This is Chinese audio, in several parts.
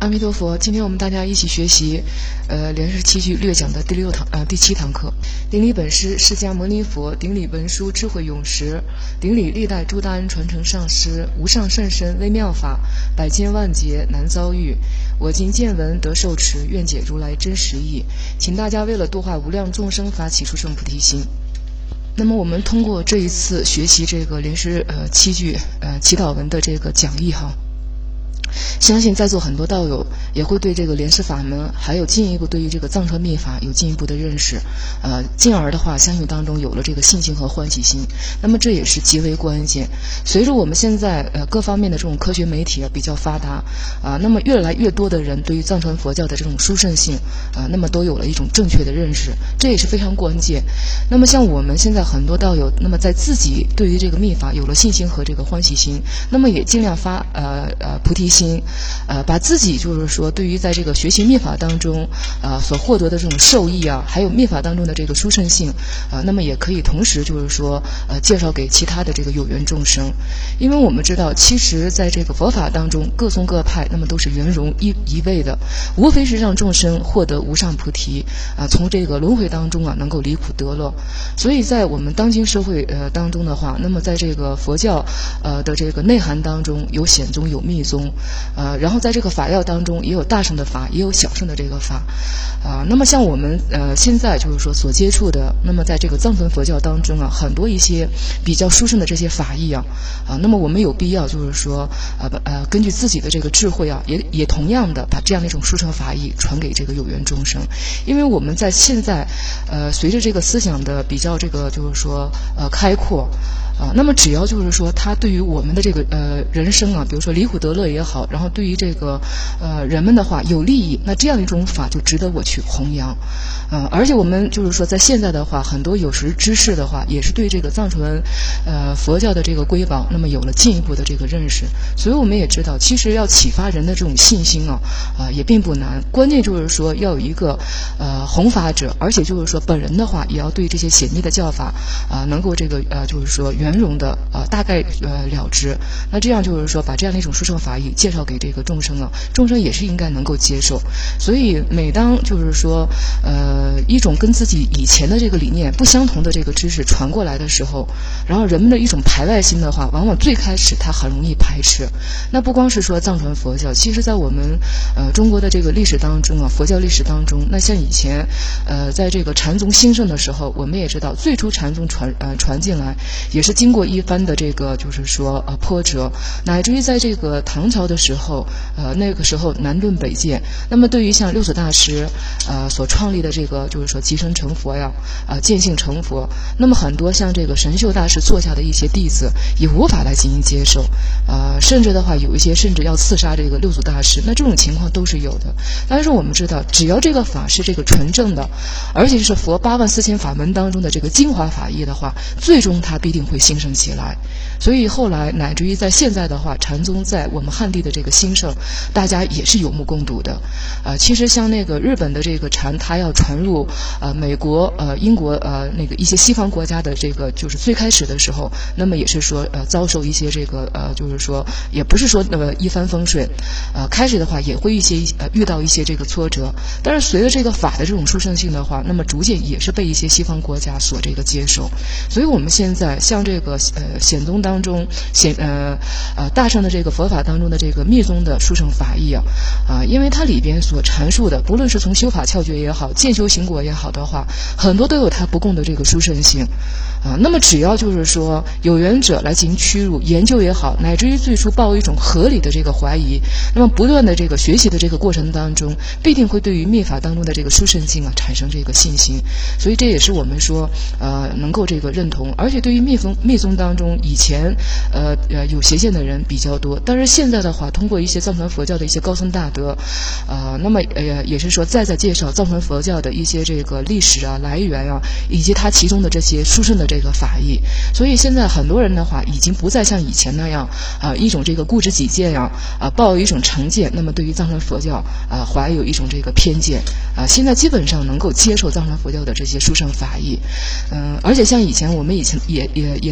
阿弥陀佛，今天我们大家一起学习，莲氏七句略讲的第7堂课。顶礼本师释迦牟尼佛，顶礼文殊智慧勇士，顶礼历代诸大恩传承上师，无上甚深微妙法，百千万劫难遭遇。我今见闻得受持，愿解如来真实义。请大家为了度化无量众生，发起殊胜菩提心。那么我们通过这一次学习这个莲氏七句祈祷文的这个讲义哈。相信在座很多道友也会对这个莲氏法门还有进一步对于这个藏传密法有进一步的认识，进而的话相信当中有了这个信心和欢喜心。那么这也是极为关键。随着我们现在各方面的这种科学媒体比较发达那么越来越多的人对于藏传佛教的这种殊胜性那么都有了一种正确的认识，这也是非常关键。那么像我们现在很多道友，那么在自己对于这个密法有了信心和这个欢喜心，那么也尽量发菩提心，把自己就是说对于在这个学习密法当中所获得的这种受益还有密法当中的这个殊胜性那么也可以同时就是说介绍给其他的这个有缘众生。因为我们知道其实在这个佛法当中各宗各派那么都是圆融一味的，无非是让众生获得无上菩提从这个轮回当中能够离苦得乐。所以在我们当今社会当中的话，那么在这个佛教的这个内涵当中有显宗有密宗然后在这个法要当中也有大乘的法也有小乘的这个法那么像我们现在就是说所接触的，那么在这个藏传佛教当中很多一些比较殊胜的这些法义那么我们有必要就是说根据自己的这个智慧也同样的把这样的一种殊胜法义传给这个有缘众生。因为我们在现在随着这个思想的比较这个就是说开阔那么只要就是说他对于我们的这个人生比如说离苦得乐也好，然后对于这个人们的话有利益，那这样一种法就值得我去弘扬而且我们就是说在现在的话，很多有识之士的话也是对这个藏传佛教的这个瑰宝那么有了进一步的这个认识。所以我们也知道其实要启发人的这种信心也并不难，关键就是说要有一个弘法者，而且就是说本人的话也要对这些显密的教法能够这个就是说圆融的大概了知。那这样就是说把这样的一种殊胜法义介绍给这个众生众生也是应该能够接受。所以每当就是说一种跟自己以前的这个理念不相同的这个知识传过来的时候，然后人们的一种排外心的话，往往最开始他很容易排斥。那不光是说藏传佛教，其实在我们中国的这个历史当中佛教历史当中，那像以前在这个禅宗兴盛的时候，我们也知道最初禅宗传进来也是经过一番的这个就是说波折，乃至于在这个唐朝的时候那个时候南顿北渐，那么对于像六祖大师所创立的这个就是说即身成佛见性成佛，那么很多像这个神秀大师座下的一些弟子也无法来进行接受甚至的话有一些甚至要刺杀这个六祖大师，那这种情况都是有的。但是我们知道只要这个法是这个纯正的，而且是佛84000法门当中的这个精华法义的话，最终它必定会兴盛起来。所以后来乃至于在现在的话，禅宗在我们汉地的这个兴盛，大家也是有目共睹的其实像那个日本的这个禅，它要传入美国英国那个一些西方国家的这个就是最开始的时候，那么也是说遭受一些这个就是说也不是说一帆风顺开始的话也会遇到一些这个挫折，但是随着这个法的这种殊胜性的话，那么逐渐也是被一些西方国家所这个接受。所以我们现在像这个显宗当中大乘的这个佛法当中的这个密宗的殊胜法义因为它里边所阐述的不论是从修法窍诀也好，见修行果也好的话，很多都有它不共的这个殊胜性那么只要就是说有缘者来进行屈辱研究也好，乃至于最初抱一种合理的这个怀疑，那么不断的这个学习的这个过程当中，必定会对于密法当中的这个殊胜性产生这个信心。所以这也是我们说能够这个认同。而且对于密宗当中以前有邪见的人比较多，但是现在的话通过一些藏传佛教的一些高僧大德那么也是说再介绍藏传佛教的一些这个历史来源以及它其中的这些殊胜的这个法义。所以现在很多人的话已经不再像以前那样一种这个固执己见抱有一种成见，那么对于藏传佛教怀有一种这个偏见现在基本上能够接受藏传佛教的这些殊胜法义而且像以前我们以前也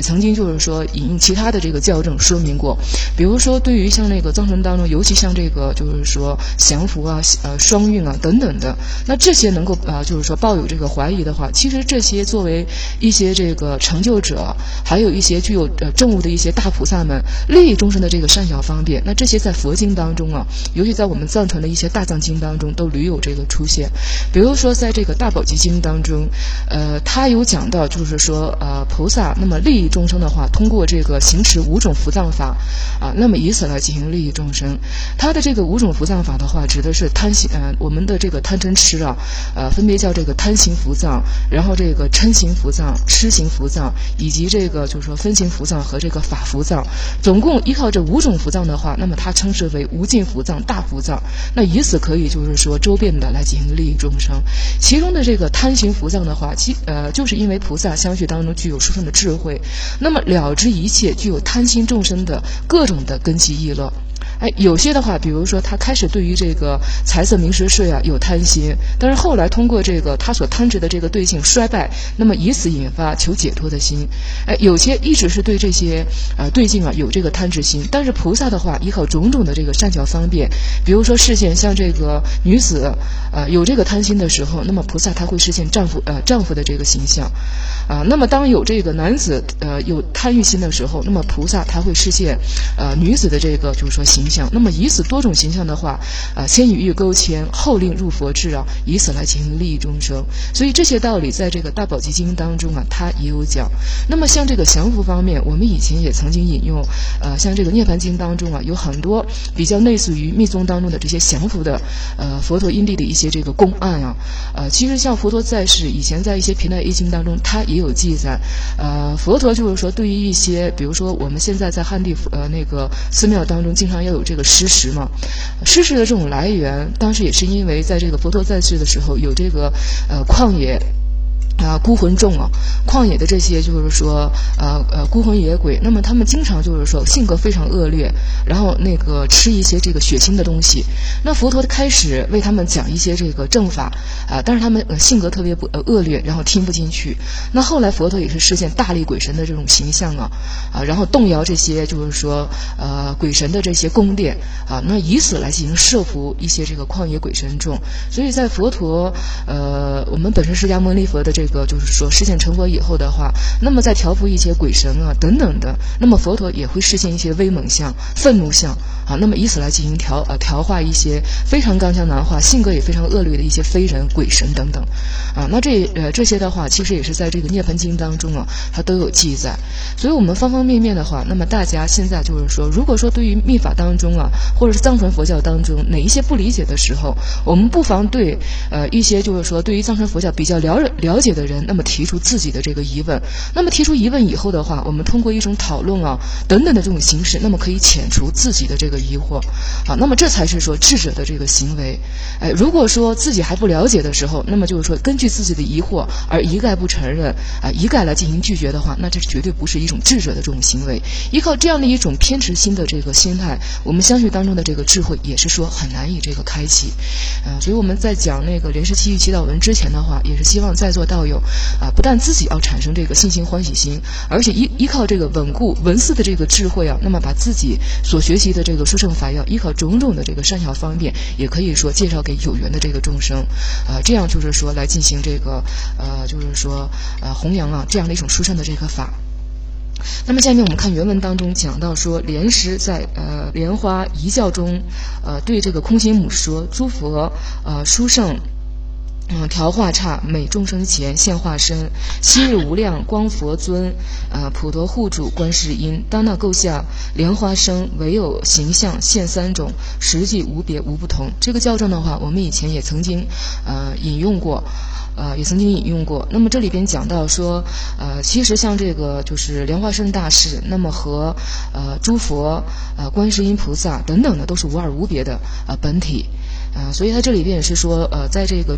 曾经就是说引用其他的这个校正说明过，比如说对于像那个藏传当中，尤其像这个就是说降伏啊、双运啊等等的，那这些能够就是说抱有这个怀疑的话，其实这些作为一些这个成就者，还有一些具有证悟的一些大菩萨们利益众生的这个善巧方便，那这些在佛经当中啊，尤其在我们藏传的一些大藏经当中都屡有这个出现。比如说在这个大宝积经当中，他有讲到就是说菩萨那么利益众生的话，通过这个行持5种伏藏法那么以此来进行利益众生。他的这个5种伏藏法的话，指的是我们的这个贪嗔痴分别叫这个贪行伏藏，然后这个嗔行伏藏、痴行伏藏，以及这个就是说分行伏藏和这个法伏藏。总共依靠这5种伏藏的话，那么它称之为无尽伏藏、大伏藏。那以此可以就是说周遍的来进行利益众生。其中的这个贪行伏藏的话，就是因为菩萨相续当中具有殊胜的智慧，那么了知一切具有贪心众生的各种的根器意乐。有些的话，比如说他开始对于这个财色名食睡有贪心，但是后来通过这个他所贪执的这个对境衰败，那么以此引发求解脱的心。有些一直是对这些对境有这个贪执心，但是菩萨的话依靠种种的这个善巧方便，比如说视线像这个女子有这个贪心的时候，那么菩萨他会视线丈夫的这个形象那么当有这个男子有贪欲心的时候，那么菩萨他会视线女子的这个就是说形象。那么以此多种形象的话先以欲勾牵，后令入佛智以此来进行利益众生。所以这些道理在这个大宝积经当中它也有讲。那么像这个降伏方面，我们以前也曾经引用像这个涅槃经当中有很多比较类似于密宗当中的这些降伏的佛陀因地的一些这个公案其实像佛陀在世以前在一些频带易经当中他也有记载佛陀就是说对于一些比如说我们现在在汉地那个寺庙当中经常要有这个施食嘛，施食的这种来源当时也是因为在这个佛陀在世的时候有这个旷野孤魂众旷野的这些就是说孤魂野鬼，那么他们经常就是说性格非常恶劣，然后那个吃一些这个血腥的东西。那佛陀开始为他们讲一些这个正法但是他们性格特别恶劣，然后听不进去。那后来佛陀也是实现大力鬼神的这种形象然后动摇这些就是说鬼神的这些宫殿那以此来进行摄服一些这个旷野鬼神众。所以在佛陀我们本身释迦牟尼佛的这个就是说实现成佛以后的话，那么在调伏一些鬼神等等的，那么佛陀也会实现一些威猛相、愤怒相那么以此来进行调化一些非常刚强难化、性格也非常恶劣的一些非人、鬼神等等那这些的话，其实也是在这个涅槃经当中它都有记载。所以我们方方面面的话，那么大家现在就是说，如果说对于密法当中或者是藏传佛教当中哪一些不理解的时候，我们不妨对一些就是说对于藏传佛教比较了解的人，那么提出自己的这个疑问。那么提出疑问以后的话，我们通过一种讨论等等的这种形式，那么可以遣除自己的这个疑惑那么这才是说智者的这个行为。如果说自己还不了解的时候，那么就是说根据自己的疑惑而一概不承认一概来进行拒绝的话，那这绝对不是一种智者的这种行为。依靠这样的一种偏执心的这个心态，我们相续当中的这个智慧也是说很难以这个开启所以我们在讲那个莲师七语祈祷文之前的话，也是希望在座道友不但自己要产生这个信心欢喜心，而且依靠这个稳固文思的这个智慧那么把自己所学习的这个殊胜法要依靠种种的这个善巧方便，也可以说介绍给有缘的这个众生这样就是说来进行这个就是说弘扬这样的一种殊胜的这个法。那么下面我们看原文当中讲到说，莲师在莲花遗教中对这个空行母说：诸佛殊胜调化刹每众生前现化身，昔日无量光佛尊普陀护主观世音，当那构下莲花生，唯有形象现3种，实际无别无不同。这个校正的话，我们以前也曾经引用过。那么这里边讲到说其实像这个就是莲花生大士，那么和诸佛观世音菩萨等等的都是无二无别的本体所以他这里边也是说在这个诸佛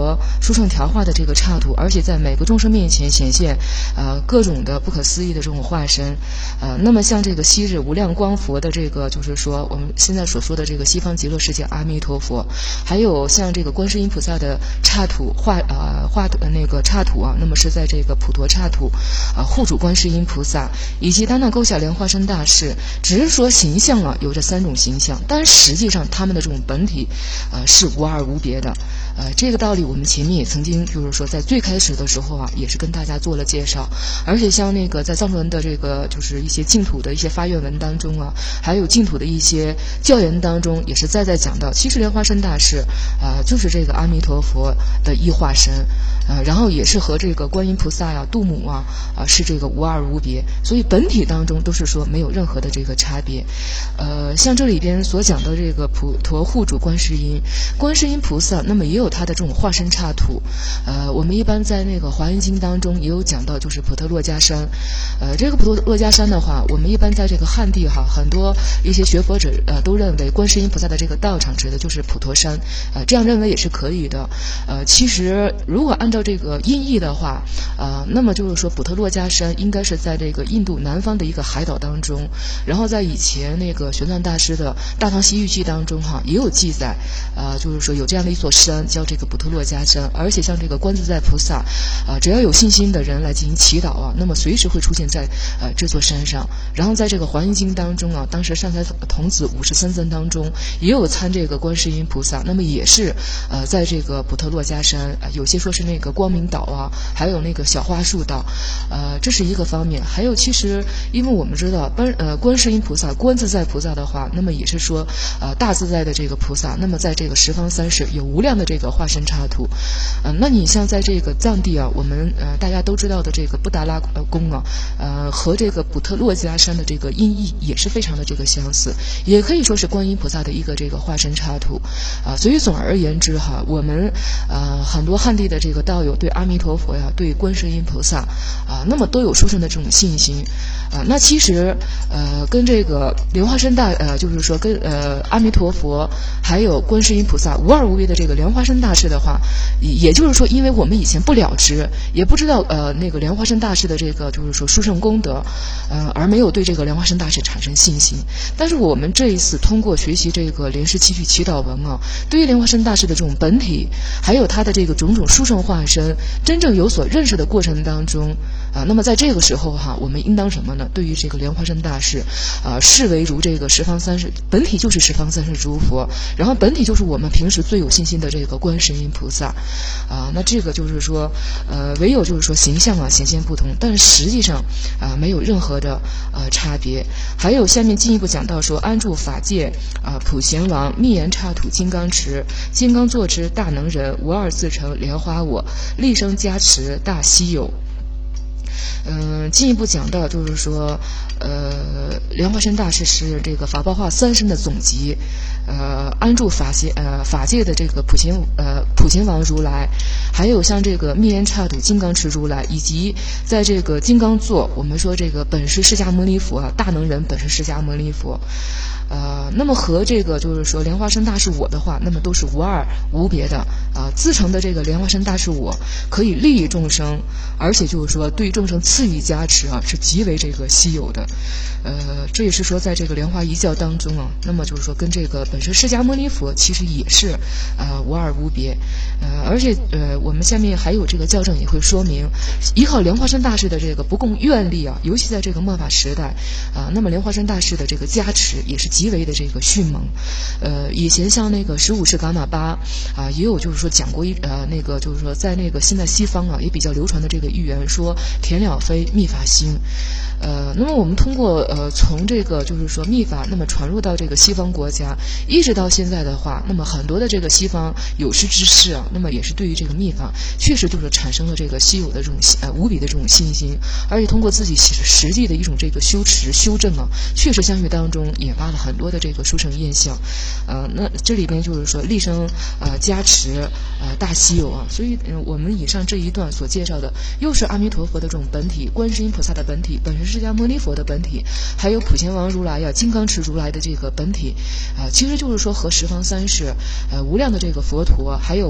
佛殊胜调化的这个刹土，而且在每个众生面前显现各种的不可思议的这种化身。那么像这个昔日无量光佛的这个，就是说我们现在所说的这个西方极乐世界阿弥陀佛，还有像这个观世音菩萨的刹土那个刹土啊，那么是在这个普陀刹土护主观世音菩萨，以及丹那勾夏莲花生大士，只是说形象有着3种形象，但实际上他们的这种本体是无二无别的。这个道理我们前面也曾经就是说在最开始的时候也是跟大家做了介绍，而且像那个在藏传的这个就是一些净土的一些发愿文当中还有净土的一些教言当中，也是在讲到，其实莲花生大士就是这个阿弥陀佛的一化身，然后也是和这个观音菩萨杜母是这个无二无别，所以本体当中都是说没有任何的这个差别。像这里边所讲的这个普陀护主观世音菩萨，那么也有他的这种化身刹土。我们一般在那个华严经当中也有讲到，就是普陀珞珈山。这个普陀珞珈山的话，我们一般在这个汉地很多一些学佛者都认为观世音菩萨的这个道场指的就是普陀山，这样认为也是可以的。其实如果按照这个音译的话，那么就是说普陀珞珈山应该是在这个印度南方的一个海岛当中，然后在以前那个玄奘大师的《大唐西域记》当中也有记载，就是说有这样的一座山叫这个普陀珞珈山，而且像这个观自在菩萨只要有信心的人来进行祈祷那么随时会出现在这座山上。然后在这个华严经当中当时善财童子53僧当中也有参这个观世音菩萨，那么也是在这个普陀珞珈山，有些说是那个光明岛还有那个小花树岛，这是一个方面。还有其实因为我们知道观世音菩萨观自在菩萨的话，那么也是说大自在的这个菩萨，那么在这个十方三世有无量的这个化身刹土。那你像在这个藏地我们大家都知道的这个布达拉宫和这个普陀珞珈山的这个音译也是非常的这个相似，也可以说是观音菩萨的一个这个化身刹土。所以总而言之我们很多汉地的这个道友对阿弥陀佛对观世音菩萨那么都有殊胜的这种信心。那其实跟这个莲花生大就是说跟阿弥陀佛还有观世音菩萨无二无别的这个莲花生大士的话，也就是说因为我们以前不了知，也不知道那个莲花生大士的这个就是说殊胜功德，而没有对这个莲花生大士产生信心。但是我们这一次通过学习这个莲师七句祈祷文对于莲花生大士的这种本体还有他的这个种种殊胜化身真正有所认识的过程当中那么在这个时候我们应当什么呢？对于这个莲花生大士视为如这个十方三世本体就是十方三世诸佛，然后本体就是我们平时最有信心的这个观世音菩萨那这个就是说唯有就是说形象显现不同，但实际上没有任何的差别。还有下面进一步讲到说，安住法界普贤王密言刹土金刚持，金刚坐之大能人，无二自成莲花我，立生加持大稀有。进一步讲到就是说莲花生大士是这个法报化3身的总集，安住法界的这个普贤王如来，还有像这个密言刹土金刚持如来，以及在这个金刚座我们说这个本师释迦牟尼佛大能人本师释迦牟尼佛。那么和这个就是说莲花生大士我的话，那么都是无二无别的自成的这个莲花生大士我可以利益众生，而且就是说对众生赐予加持是极为这个稀有的。这也是说在这个莲花一教当中那么就是说跟这个本身释迦牟尼佛其实也是无二无别。而且我们下面还有这个教证也会说明，依靠莲花生大士的这个不共愿力尤其在这个末法时代那么莲花生大士的这个加持也是极为的这个迅猛。以前像那个15世噶玛巴也有就是说讲过那个就是说在那个现在西方也比较流传的这个寓言说田了非密法兴。那么我们通过从这个就是说密法那么传入到这个西方国家，一直到现在的话，那么很多的这个西方有识之士那么也是对于这个密法确实就是产生了这个稀有的这种无比的这种信心，而且通过自己实际的一种这个修持修正确实相续当中引发了很多的这个殊胜现象。那这里边就是说立生加持大稀有所以我们以上这一段所介绍的又是阿弥陀佛的这种本体，观世音菩萨的本体，本身释迦牟尼佛的本体，还有普贤王如来金刚持如来的这个本体其实就是说和十方三世无量的这个佛陀，还有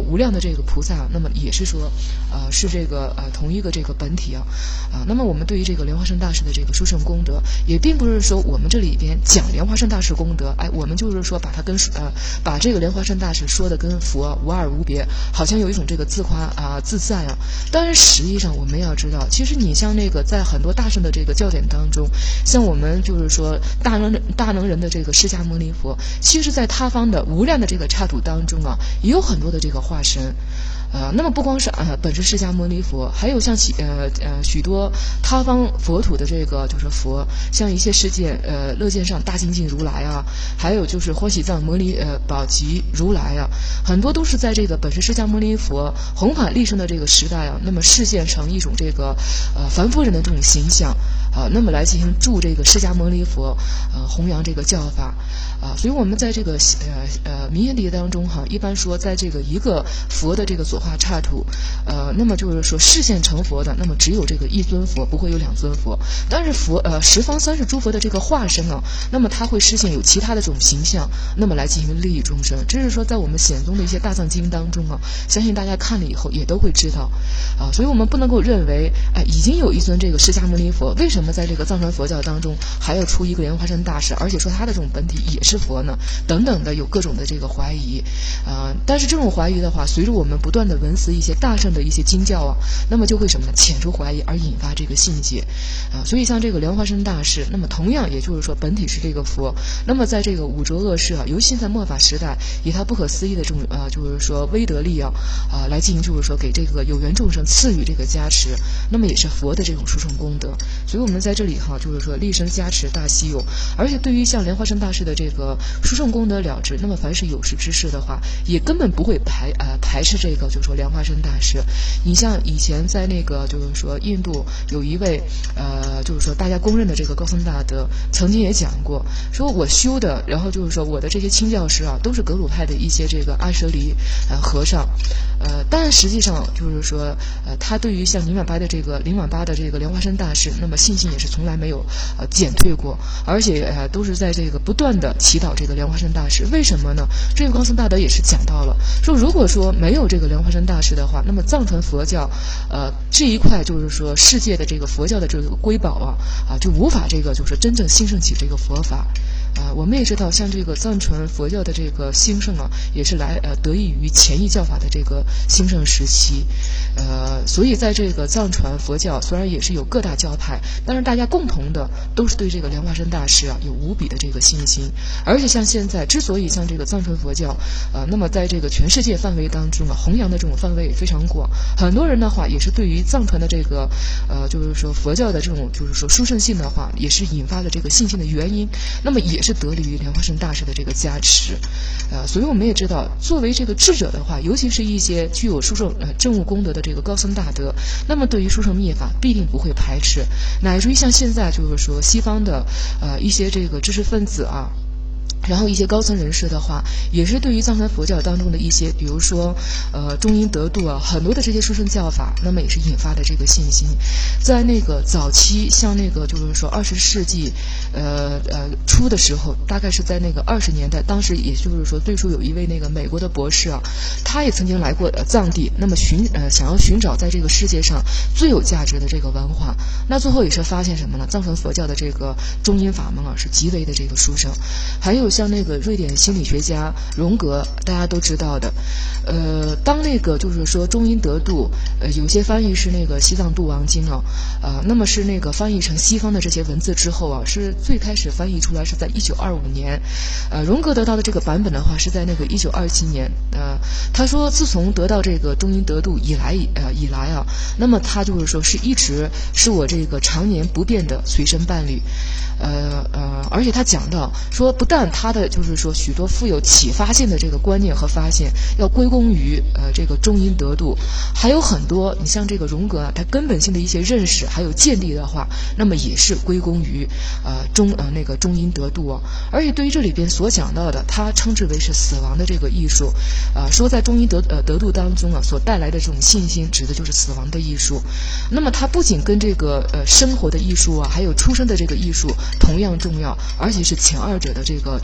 无量的这个菩萨，那么也是说是这个同一个这个本体啊。那么我们对于这个莲花生大师的这个殊胜功德，也并不是说我们这里边讲莲花生大师功德，我们就是说把它跟把这个莲花生大师说的跟佛无二无别，好像有一种这个自夸自赞啊。但是实际上我们要知道，其实你像那个在很多大圣的这个教典当中，像我们就是说大能人的这个释迦牟尼佛，其实在他方的无量的这个刹土当中啊，也有很多的这个化身。那么不光是本师释迦牟尼佛，还有像许多他方佛土的这个就是佛，像一些世界乐见上大精进如来啊，还有就是欢喜藏摩尼宝吉如来啊，很多都是在这个本师释迦牟尼佛弘法立生的这个时代啊，那么示现成一种这个凡夫人的这种形象那么来进行助这个释迦牟尼佛弘扬这个教法所以我们在这个民间题当中一般说在这个一个佛的这个所化刹土那么就是说示现成佛的，那么只有这个一尊佛，不会有两尊佛。但是十方三世诸佛的这个化身那么它会示现有其他的这种形象，那么来进行利益众生。这是说在我们显宗的一些大藏经当中相信大家看了以后也都会知道所以我们不能够认为已经有一尊这个释迦牟尼佛，为什么在这个藏传佛教当中还要出一个莲花生大师，而且说他的这种本体也是佛呢？等等的有各种的这个怀疑但是这种怀疑的话，随着我们不断的闻思一些大圣的一些经教那么就会什么呢？遣除怀疑而引发这个信解所以像这个莲花生大师，那么同样也就是说本体是这个佛，那么在这个五浊恶世尤其在末法时代，以他不可思议的这种就是说威德力来进行就是说给这个有缘众生赐予这个加持，那么也是佛的这种殊胜功德。所以我们在这里就是说立生加持大稀有，而且对于像莲花生大师的这个殊胜功德了知，那么凡是有识之士的话，也根本不会排斥这个就是说莲花生大师。你像以前在那个就是说印度有一位就是说大家公认的这个高僧大德，曾经也讲过，说我修的，然后就是说我的这些亲教师都是格鲁派的一些这个阿舍离和尚但实际上就是说他对于像灵晚巴的这个莲花生大师，那么信心也是从来没有减退过，而且都是在这个不断的祈祷这个莲花生大师。为什么呢？这个高僧大德也是讲到了，说如果说没有这个莲花生大师的话，那么藏传佛教这一块就是说世界的这个佛教的这个瑰宝就无法这个就是说真正兴盛起这个佛法我们也知道，像这个藏传佛教的这个兴盛也是得益于前一教法的这个兴盛时期所以在这个藏传佛教虽然也是有各大教派，但是大家共同的都是对这个莲花生大师有无比的这个信心。而且像现在之所以像这个藏传佛教那么在这个全世界范围当中弘扬的这种范围也非常广，很多人的话也是对于藏传的这个就是说佛教的这种就是说殊胜性的话，也是引发了这个信心的原因，那么也是得力于莲花生大师的这个加持所以我们也知道，作为这个智者的话，尤其是一些具有殊胜证悟功德的这个高僧大德，那么对于殊胜灭法必定不会排斥，乃至于像现在就是说西方的一些这个知识分子然后一些高僧人士的话，也是对于藏传佛教当中的一些比如说中阴得度很多的这些殊胜教法，那么也是引发的这个信心。在那个早期，像那个就是说20世纪初的时候，大概是在那个20年代，当时也就是说最初有一位那个美国的博士他也曾经来过藏地，那么想要寻找在这个世界上最有价值的这个文化，那最后也是发现什么呢？藏传佛教的这个中阴法门是极为的这个殊胜。还有像那个瑞典心理学家荣格，大家都知道的当那个就是说中阴得度有些翻译是那个西藏度王经那么是那个翻译成西方的这些文字之后是最开始翻译出来是在1925年荣格得到的这个版本的话是在那个1927年他说自从得到这个中阴得度以来那么他就是说是一直是我这个常年不变的随身伴侣而且他讲到说，不但他的就是说许多富有启发性的这个观念和发现要归功于这个中阴得度，还有很多你像这个荣格他根本性的一些认识还有见地的话，那么也是归功于那个中阴得度而且对于这里边所讲到的，他称之为是死亡的这个艺术说在中阴得度当中所带来的这种信心，指的就是死亡的艺术。那么它不仅跟这个生活的艺术还有出生的这个艺术同样重要，而且是前二者的这个就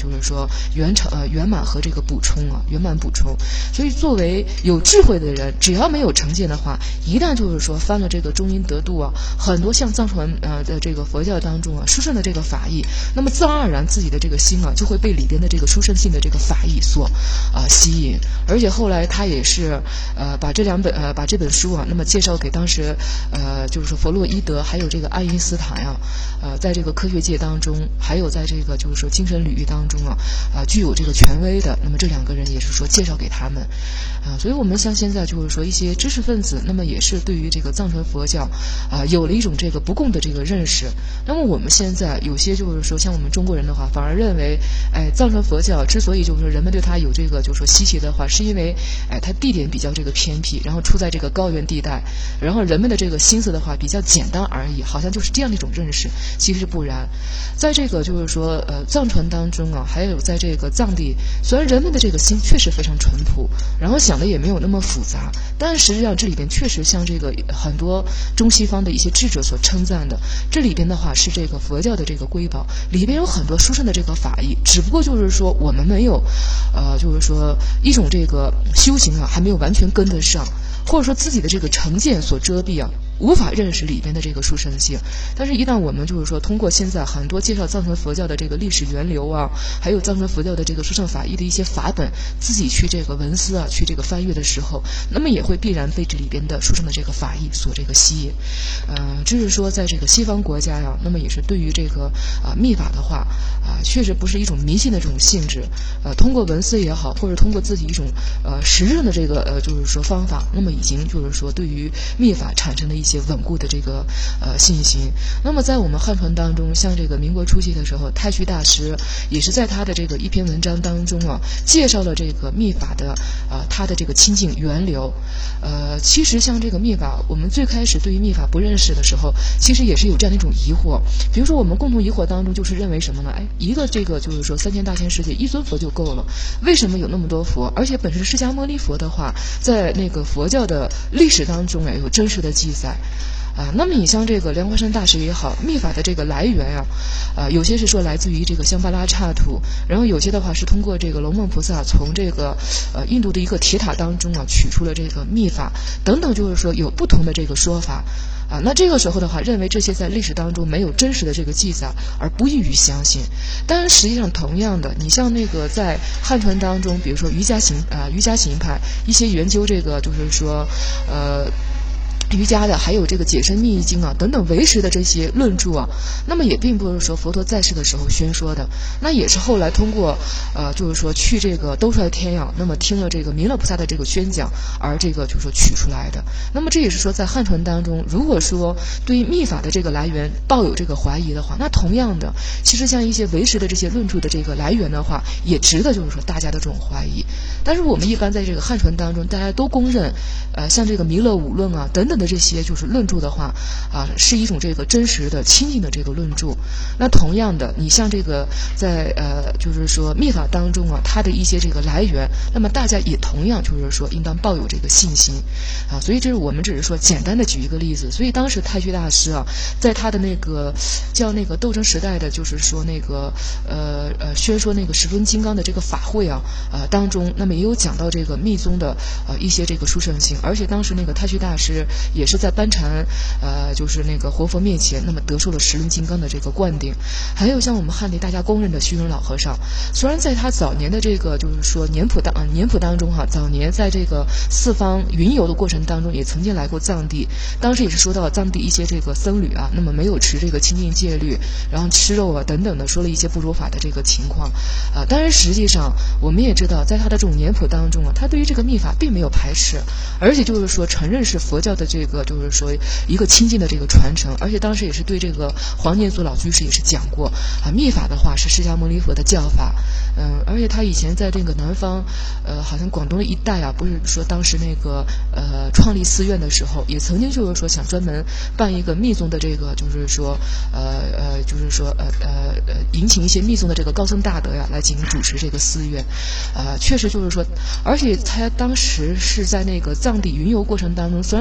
就是说圆满和这个补充啊，圆满补充。所以作为有智慧的人，只要没有成见的话，一旦就是说翻了这个中阴得度啊，很多像藏传的这个佛教当中啊殊胜的这个法义，那么自然而然自己的这个心啊就会被里边的这个殊胜性的这个法义所吸引。而且后来他也是把这本书啊，那么介绍给当时就是说弗洛伊德还有这个爱因斯坦呀，在这个科学界当中，还有在这个就是说精神领域当中具有这个权威的，那么这两个人也是说介绍给他们所以我们像现在就是说一些知识分子，那么也是对于这个藏传佛教有了一种这个不共的这个认识。那么我们现在有些就是说像我们中国人的话，反而认为藏传佛教之所以就是说人们对它有这个就是说稀奇的话，是因为它地点比较这个偏僻，然后处在这个高原地带，然后人们的这个心思的话比较简单而已，好像就是这样的一种认识。其实不然，在这个就是说藏传当中啊，还有在这个藏地，虽然人们的这个心确实非常淳朴，然后想的也没有那么复杂，但实际上这里边确实像这个很多中西方的一些智者所称赞的，这里边的话是这个佛教的这个瑰宝，里边有很多殊胜的这个法义，只不过就是说我们没有就是说一种这个修行啊还没有完全跟得上，或者说自己的这个成见所遮蔽啊，无法认识里边的这个殊胜性。但是一旦我们就是说通过现在很多介绍藏传佛教的这个历史源流啊，还有藏传佛教的这个殊胜法义的一些法本，自己去这个文思啊，去这个翻阅的时候，那么也会必然被这里边的殊胜的这个法义所这个吸引。只是说在这个西方国家呀，那么也是对于这个密法的话确实不是一种迷信的这种性质，通过文思也好，或者通过自己一种实证的这个就是说方法，那么已经就是说对于密法产生了一些稳固的这个信心。那么在我们汉传当中，像这个民国初期的时候，太虚大师也是在他的这个一篇文章当中介绍了这个密法的他的这个清净源流。其实像这个密法，我们最开始对于密法不认识的时候，其实也是有这样的一种疑惑。比如说我们共同疑惑当中就是认为什么呢？一个这个就是说3000大千世界一尊佛就够了，为什么有那么多佛？而且本身释迦牟尼佛的话，在那个佛教的历史当中有真实的记载。那么你像这个莲花生大师也好，密法的这个来源有些是说来自于这个香巴拉刹土，然后有些的话是通过这个龙梦菩萨从这个印度的一个铁塔当中取出了这个密法等等，就是说有不同的这个说法。那这个时候的话，认为这些在历史当中没有真实的这个记载，而不易于相信。但是实际上同样的，你像那个在汉传当中，比如说瑜伽行派一些研究这个就是说瑜伽的，还有这个解深密经等等唯识的这些论著那么也并不是说佛陀在世的时候宣说的，那也是后来通过就是说去这个兜率天那么听了这个弥勒菩萨的这个宣讲而这个就是说取出来的。那么这也是说在汉传当中，如果说对于密法的这个来源抱有这个怀疑的话，那同样的其实像一些唯识的这些论著的这个来源的话，也值得就是说大家的这种怀疑。但是我们一般在这个汉传当中，大家都公认像这个弥勒五论等等的这些就是论著的话是一种这个真实的亲近的这个论著。那同样的，你像这个在就是说密法当中它的一些这个来源，那么大家也同样就是说应当抱有这个信心所以这是我们只是说简单的举一个例子。所以当时太虚大师在他的那个叫那个斗争时代的就是说那个宣说那个十轮金刚的这个法会当中，那么也有讲到这个密宗的一些这个殊胜性。而且当时那个太虚大师也是在班禅就是那个活佛面前，那么得受了十轮金刚的这个灌顶。还有像我们汉地大家公认的虚云老和尚，虽然在他早年的这个就是说年谱当中早年在这个四方云游的过程当中，也曾经来过藏地，当时也是说到藏地一些这个僧侣那么没有持这个清净戒律，然后吃肉等等的，说了一些不如法的这个情况当然实际上我们也知道，在他的这种年谱当中他对于这个密法并没有排斥，而且就是说承认是佛教的这个就是说一个亲近的这个传承。而且当时也是对这个黄念祖老居士也是讲过密法的话是释迦牟尼佛的教法。而且他以前在这个南方好像广东的一带不是说当时那个创立寺院的时候，也曾经就是说想专门办一个密宗的这个就是说就是说引请一些密宗的这个高僧大德来进行主持这个寺院。确实就是说，而且他当时是在那个藏地云游过程当中，虽然对一些不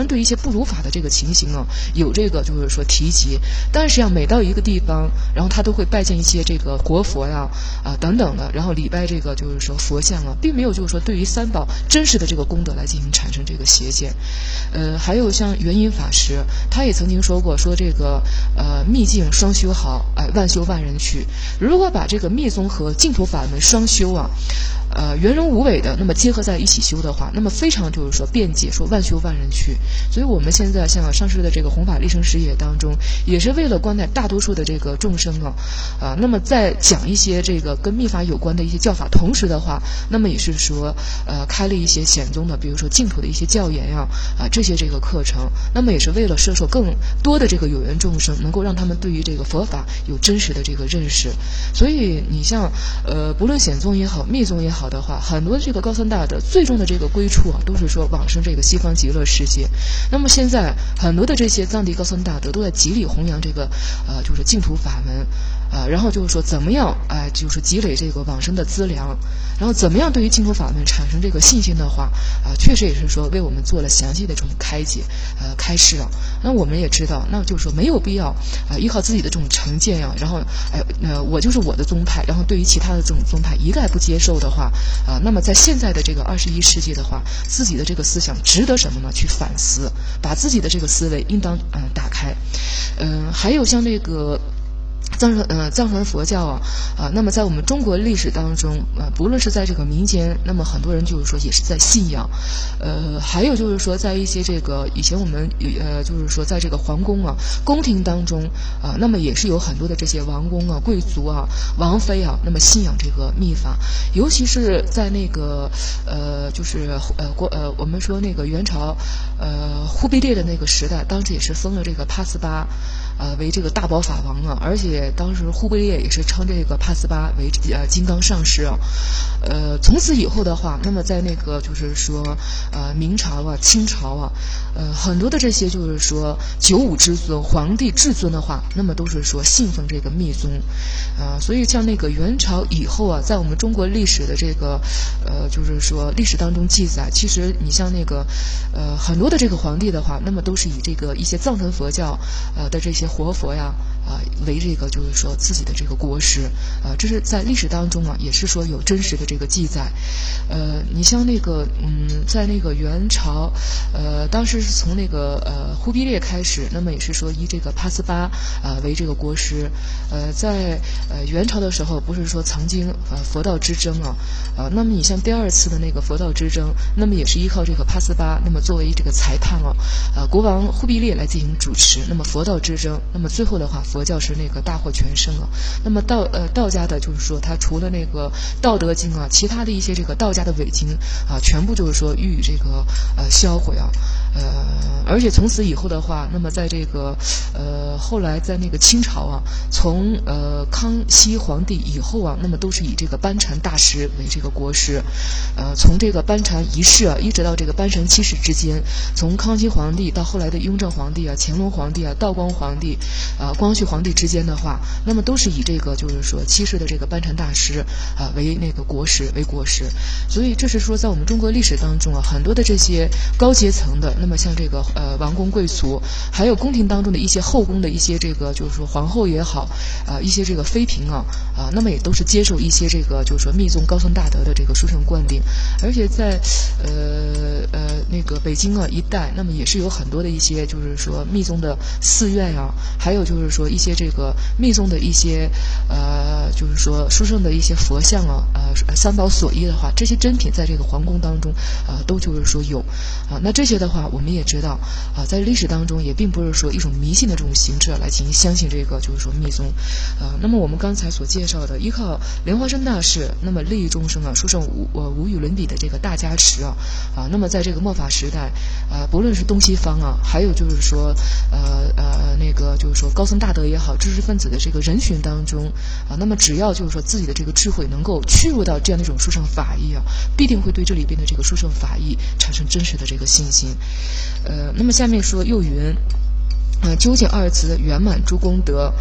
不如法的这个情形啊，有这个就是说提及。但是每到一个地方，然后他都会拜见一些这个活佛呀等等的，然后礼拜这个就是说佛像啊，并没有就是说对于三宝真实的这个功德来进行产生这个邪见。还有像圆隐法师，他也曾经说过，说这个密境双修好，万修万人去。如果把这个密宗和净土法门双修啊，圆融无伪的那么结合在一起修的话，那么非常就是说便捷，说万修万人去。所以我们现在像上师的这个弘法立生事业当中，也是为了关爱大多数的这个众生那么在讲一些这个跟密法有关的一些教法，同时的话，那么也是说开了一些显宗的，比如说净土的一些教研这些这个课程，那么也是为了摄受更多的这个有缘众生，能够让他们对于这个佛法有真实的这个认识。所以你像不论显宗也好，密宗也好的话，很多这个高僧大德最终的这个归处都是说往生这个西方极乐世界。那么现在很多的这些藏地高僧大德都在极力弘扬这个就是净土法门。然后就是说怎么样就是积累这个往生的资粮，然后怎么样对于净土法门产生这个信心的话确实也是说为我们做了详细的这种开解开示那我们也知道，那就是说没有必要依靠自己的这种成见然后我就是我的宗派，然后对于其他的这种宗派一概不接受的话那么在现在的这个21世纪的话，自己的这个思想值得什么呢？去反思，把自己的这个思维应当打开。还有像这个藏传佛教那么在我们中国历史当中不论是在这个民间，那么很多人就是说也是在信仰。还有就是说在一些这个以前我们就是说在这个皇宫宫廷当中那么也是有很多的这些王公贵族王妃那么信仰这个密法，尤其是在那个就是我们说那个元朝忽必烈的那个时代，当时也是封了这个帕斯巴为这个大宝法王而且当时忽必烈也是称这个帕斯巴为金刚上师从此以后的话，那么在那个就是说明朝清朝很多的这些就是说九五之尊皇帝至尊的话，那么都是说信奉这个密宗所以像那个元朝以后在我们中国历史的这个就是说历史当中记载，其实你像那个很多的这个皇帝的话，那么都是以这个一些藏传佛教的这些活佛为这个就是说自己的这个国师这是在历史当中也是说有真实的这个记载。你像那个在那个元朝当时是从那个忽必烈开始，那么也是说以这个帕斯巴为这个国师。在元朝的时候不是说曾经佛道之争那么你像第二次的那个佛道之争，那么也是依靠这个帕斯巴那么作为这个裁判国王忽必烈来进行主持，那么佛道之争，那么最后的话佛教是那个大获全胜那么道家的就是说他除了那个道德经其他的一些这个道家的伪经全部就是说予以这个销毁而且从此以后的话，那么在这个后来在那个清朝从康熙皇帝以后那么都是以这个班禅大师为这个国师。从这个班禅一世一直到这个班禅七世之间，从康熙皇帝到后来的雍正皇帝乾隆皇帝道光皇帝光绪皇帝之间的话，那么都是以这个就是说七世的这个班禅大师为那个国师为国师。所以这是说在我们中国历史当中很多的这些高阶层的，那么像这个王公贵族，还有宫廷当中的一些后宫的一些这个就是说皇后也好一些这个妃嫔那么也都是接受一些这个就是说密宗高僧大德的这个殊胜灌顶。而且在那个北京一带，那么也是有很多的一些就是说密宗的寺院还有就是说一些这个密宗的一些就是说殊胜的一些佛像三宝所依的话，这些珍品在这个皇宫当中都就是说有那这些的话我们也知道在历史当中也并不是说一种迷信的这种形式来进行相信这个就是说密宗那么我们刚才所介绍的依靠莲花生大士那么利益众生殊胜无与伦比的这个大加持那么在这个末法时代不论是东西方还有就是说那个就是说高僧大德也好，知识分子的这个人群当中那么只要就是说自己的这个智慧能够驱入到这样的一种殊胜法义必定会对这里边的这个殊胜法义产生真实的这个信心。那么下面说又云究竟二字圆满诸功德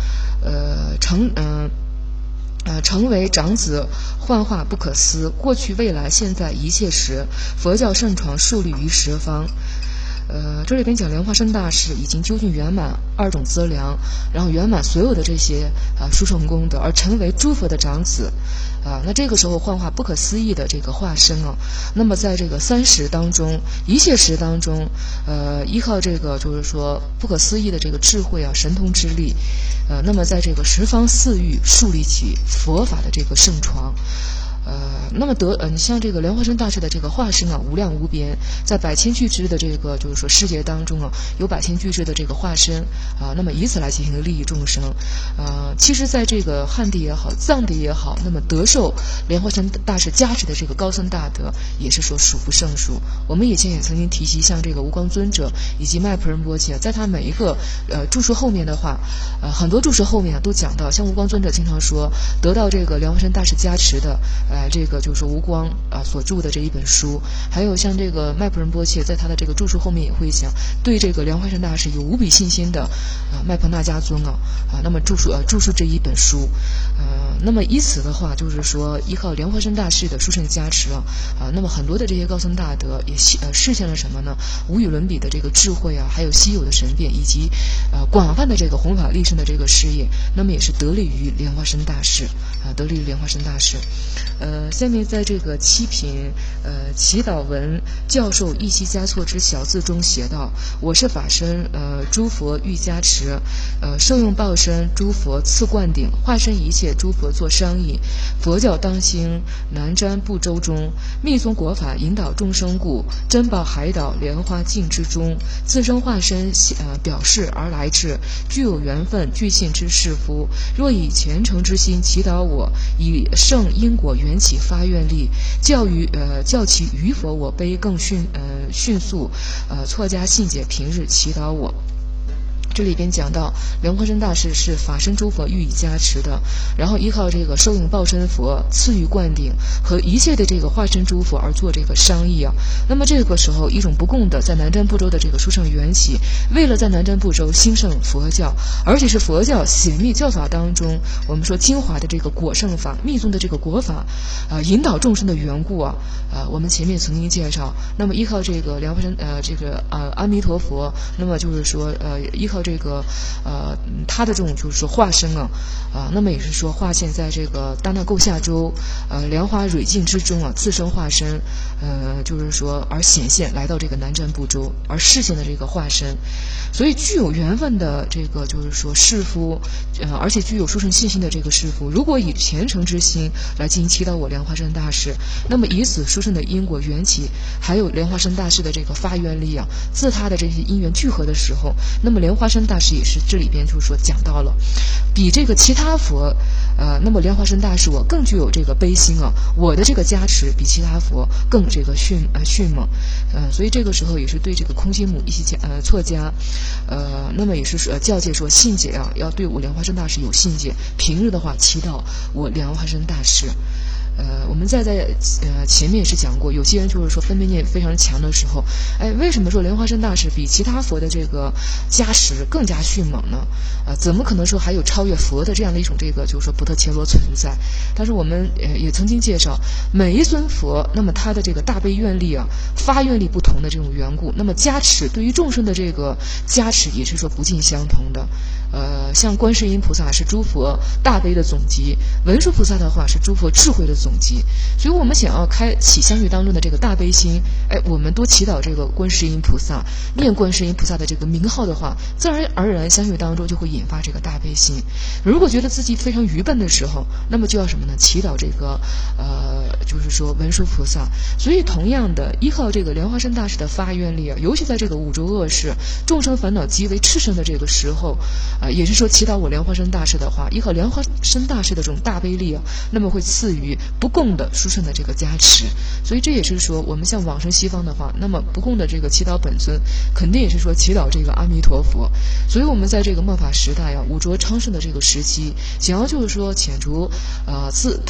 成为长子幻化不可思，过去未来现在一切时，佛教盛传树立于十方。 这里边讲莲花生大士已经究竟圆满2种资粮，然后圆满所有的这些殊胜功德，而成为诸佛的长子。那这个时候幻化不可思议的这个化身啊，那么在这个30当中，一切时当中，依靠这个就是说不可思议的这个智慧啊、神通之力，那么在这个十方四域树立起佛法的这个圣床。那么你像这个莲花生大士的这个化身啊，无量无边，在百千俱胝的这个就是说世界当中啊，有百千俱胝的这个化身那么以此来进行利益众生。其实在这个汉地也好，藏地也好，那么得受莲花生大士加持的这个高僧大德，也是说数不胜数。我们以前也曾经提及，像这个无光尊者以及迈普仁波切，在他每一个注释后面的话，很多注释后面都讲到，像无光尊者经常说，得到这个莲花生大士加持的。这个就是无光所著的这一本书，还有像这个迈普仁波切在他的这个注释后面也会讲，对这个莲花生大师有无比信心的迈婆那迦尊那么注释这一本书，那么以此的话，就是说依靠莲花生大师的殊胜加持那么很多的这些高僧大德也实现了什么呢？无与伦比的这个智慧还有稀有的神变，以及广泛的这个弘法利生的这个事业，那么也是得力于莲花生大师得力于莲花生大师。下面在这个七品祈祷文教授一息加措之小字中写道：我是法身诸佛欲加持受用报身诸佛赐灌顶，化身一切诸佛作商议，佛教当兴南瞻部洲中，密宗国法引导众生故，珍宝海岛莲花境之中，自生化身表示而来至，具有缘分具信之士夫，若以虔诚之心祈祷我，以圣因果缘起发愿力，教其于佛我悲更迅速错加信解平日祈祷我。这里边讲到莲花生大士是法身诸佛予以加持的，然后依靠这个受用报身佛赐予灌顶和一切的这个化身诸佛而做这个商议那么这个时候一种不共的在南瞻部洲的这个殊胜缘起，为了在南瞻部洲兴盛佛教，而且是佛教显密教法当中我们说精华的这个果圣法，密宗的这个果法引导众生的缘故我们前面曾经介绍，那么依靠这个莲花生这个阿弥陀佛，那么就是说依靠这个他的这种就是说化身那么也是说化现在这个大那构下洲莲花蕊境之中自身化身就是说而显现来到这个南瞻部洲而示现的这个化身，所以具有缘分的这个就是说士夫而且具有殊胜信心的这个士夫，如果以虔诚之心来进行祈祷我莲花生大士，那么以此殊胜的因果缘起，还有莲花生大士的这个发愿力自他的这些因缘聚合的时候，那么莲花生大士也是这里边就是说讲到了比这个其他佛那么莲花生大士我更具有这个悲心我的这个加持比其他佛更这个迅猛所以这个时候也是对这个空心母一些错加那么也是说教诫说信解要对我莲花生大士有信解，平日的话祈祷我莲花生大士。我们在前面也是讲过，有些人就是说分别念非常强的时候，为什么说莲花生大士比其他佛的这个加持更加迅猛呢？怎么可能说还有超越佛的这样的一种这个就是说波特伽罗存在？但是我们也曾经介绍，每一尊佛，那么他的这个大悲愿力发愿力不同的这种缘故，那么加持对于众生的这个加持也是说不尽相同的。像观世音菩萨是诸佛大悲的总集，文殊菩萨的话是诸佛智慧的总集，所以我们想要开启相遇当中的这个大悲心，我们多祈祷这个观世音菩萨，念观世音菩萨的这个名号的话，自然而然相遇当中就会引发这个大悲心。如果觉得自己非常愚笨的时候，那么就要什么呢？祈祷这个就是说文殊菩萨。所以同样的依靠这个莲花生大士的发愿力尤其在这个五浊恶世众生烦恼极为炽盛的这个时候也是说祈祷我莲花生大士的话，依靠莲花生大士的这种大悲力那么会赐予不共的殊胜的这个加持。所以这也是说我们像往生西方的话，那么不共的这个祈祷本尊肯定也是说祈祷这个阿弥陀佛。所以我们在这个末法时代五浊昌盛的这个时期，想要就是说遣除自他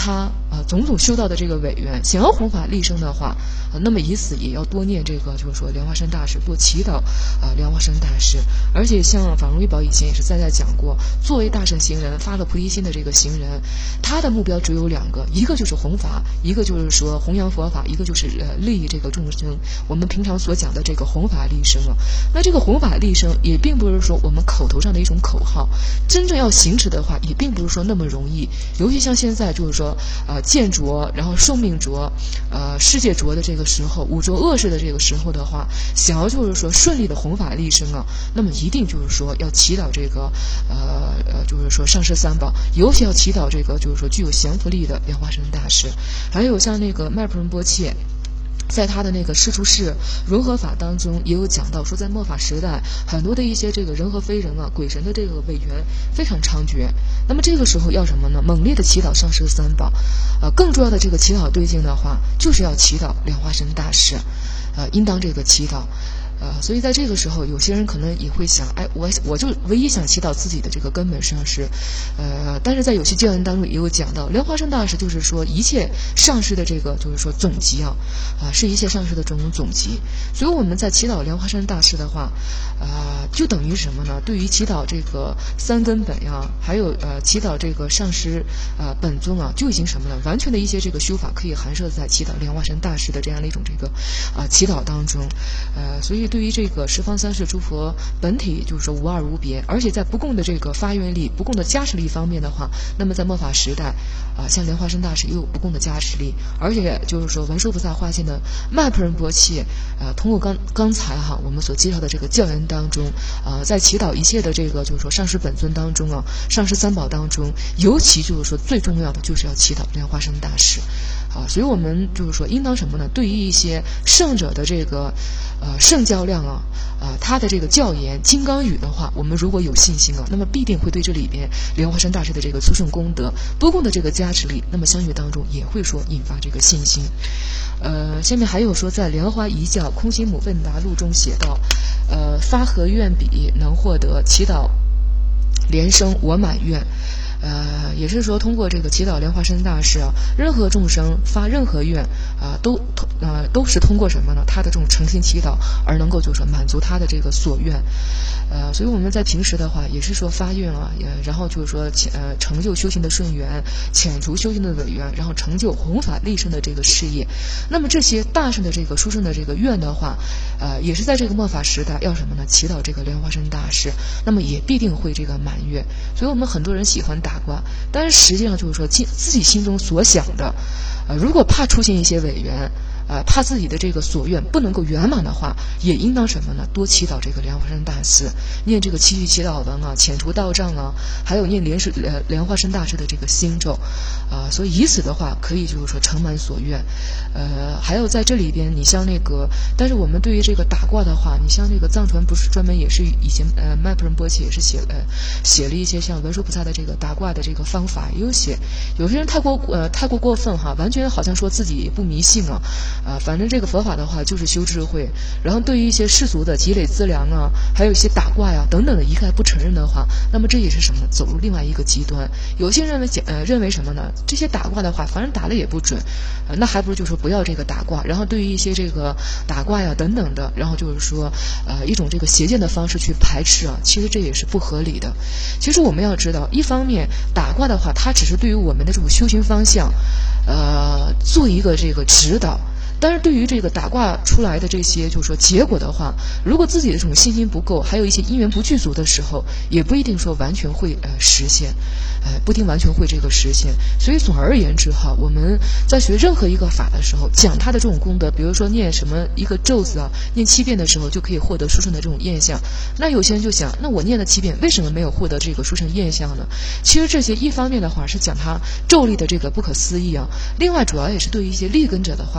种种修道的这个委员，想要弘法利生的话，那么以此也要多念这个，就是说莲花生大师，多祈祷莲花生大师。而且像法荣玉宝以前也是在讲过，作为大乘行人发了菩提心的这个行人，他的目标只有2个，一个就是弘法，一个就是说弘扬佛法，一个就是利益这个众生。我们平常所讲的这个弘法利生那这个弘法利生也并不是说我们口头上的一种口号，真正要行持的话，也并不是说那么容易。尤其像现在就是说见浊，然后寿命浊，世界浊的这个时候，五浊恶世的这个时候的话，想要就是说顺利的弘法利生那么一定就是说要祈祷这个就是说上师三宝，尤其要祈祷这个就是说具有降伏力的莲花生大师。还有像那个麦普仁波切，在他的那个世出世融合法当中也有讲到说，在末法时代，很多的一些这个人和非人鬼神的这个委员非常猖獗。那么这个时候要什么呢？猛烈的祈祷上师三宝，更重要的这个祈祷对境的话，就是要祈祷莲花生大师，应当这个祈祷。所以在这个时候，有些人可能也会想，我就唯一想祈祷自己的这个根本上师，但是在有些教言当中也有讲到，莲花生大师就是说一切上师的这个就是说总集是一切上师的这种总集。所以我们在祈祷莲花生大师的话，就等于什么呢？对于祈祷这个三根本还有祈祷这个上师本尊就已经什么呢？完全的一些这个修法可以含摄在祈祷莲花生大师的这样的一种这个祈祷当中，所以对于这个十方三世诸佛本体就是说无二无别，而且在不共的这个发愿力、不共的加持力方面的话，那么在末法时代像莲花生大师也有不共的加持力，而且就是说文殊菩萨化现的麦普仁波切，通过刚才我们所介绍的这个教言当中，在祈祷一切的这个就是说上师本尊当中上师三宝当中，尤其就是说最重要的就是要祈祷莲花生大师。所以我们就是说应当什么呢？对于一些圣者的这个圣教量他的这个教言金刚语的话，我们如果有信心那么必定会对这里边莲花生大师的这个殊胜功德不共的这个加持力，那么相续当中也会说引发这个信心。下面还有说在莲花一教空心母问答录中写道，发何愿彼能获得，祈祷莲生我满愿。也是说通过这个祈祷莲花生大师任何众生发任何愿都是通过什么呢？他的这种诚心祈祷而能够就是说满足他的这个所愿。所以我们在平时的话也是说发愿然后就是说成就修行的顺缘，遣除修行的违缘，然后成就弘法利生的这个事业。那么这些大圣的这个殊胜的这个愿的话，也是在这个末法时代要什么呢？祈祷这个莲花生大师，那么也必定会这个满愿。所以我们很多人喜欢打卦，但是实际上就是说自己心中所想的，如果怕出现一些违缘，怕自己的这个所愿不能够圆满的话，也应当什么呢？多祈祷这个莲花生大师，念这个七句祈祷文遣除道障还有念莲花生大师的这个心咒所以以此的话可以就是说成满所愿。还有在这里边你像那个，但是我们对于这个打卦的话，你像这个藏传不是专门也是以前麦普仁波切也是写了一些像文殊菩萨的这个打卦的这个方法，也有写。有些人太过过分完全好像说自己不迷信反正这个佛法的话就是修智慧，然后对于一些世俗的积累资粮还有一些打卦等等的一概不承认的话，那么这也是什么呢？走入另外一个极端。有些人认为什么呢？这些打卦的话反正打了也不准，那还不如就说不要这个打卦，然后对于一些这个打卦等等的，然后就是说一种这个邪见的方式去排斥其实这也是不合理的。其实我们要知道，一方面打卦的话它只是对于我们的这种修行方向做一个这个指导，但是对于这个打卦出来的这些就是说结果的话，如果自己的这种信心不够，还有一些因缘不具足的时候，也不一定说完全会实现，不一定完全会这个实现。所以总而言之我们在学任何一个法的时候，讲它的这种功德，比如说念什么一个咒子念7遍的时候就可以获得殊胜的这种现象。那有些人就想，那我念了7遍为什么没有获得这个殊胜现象呢？其实这些一方面的话是讲它咒力的这个不可思议另外主要也是对于一些利根者的话，如果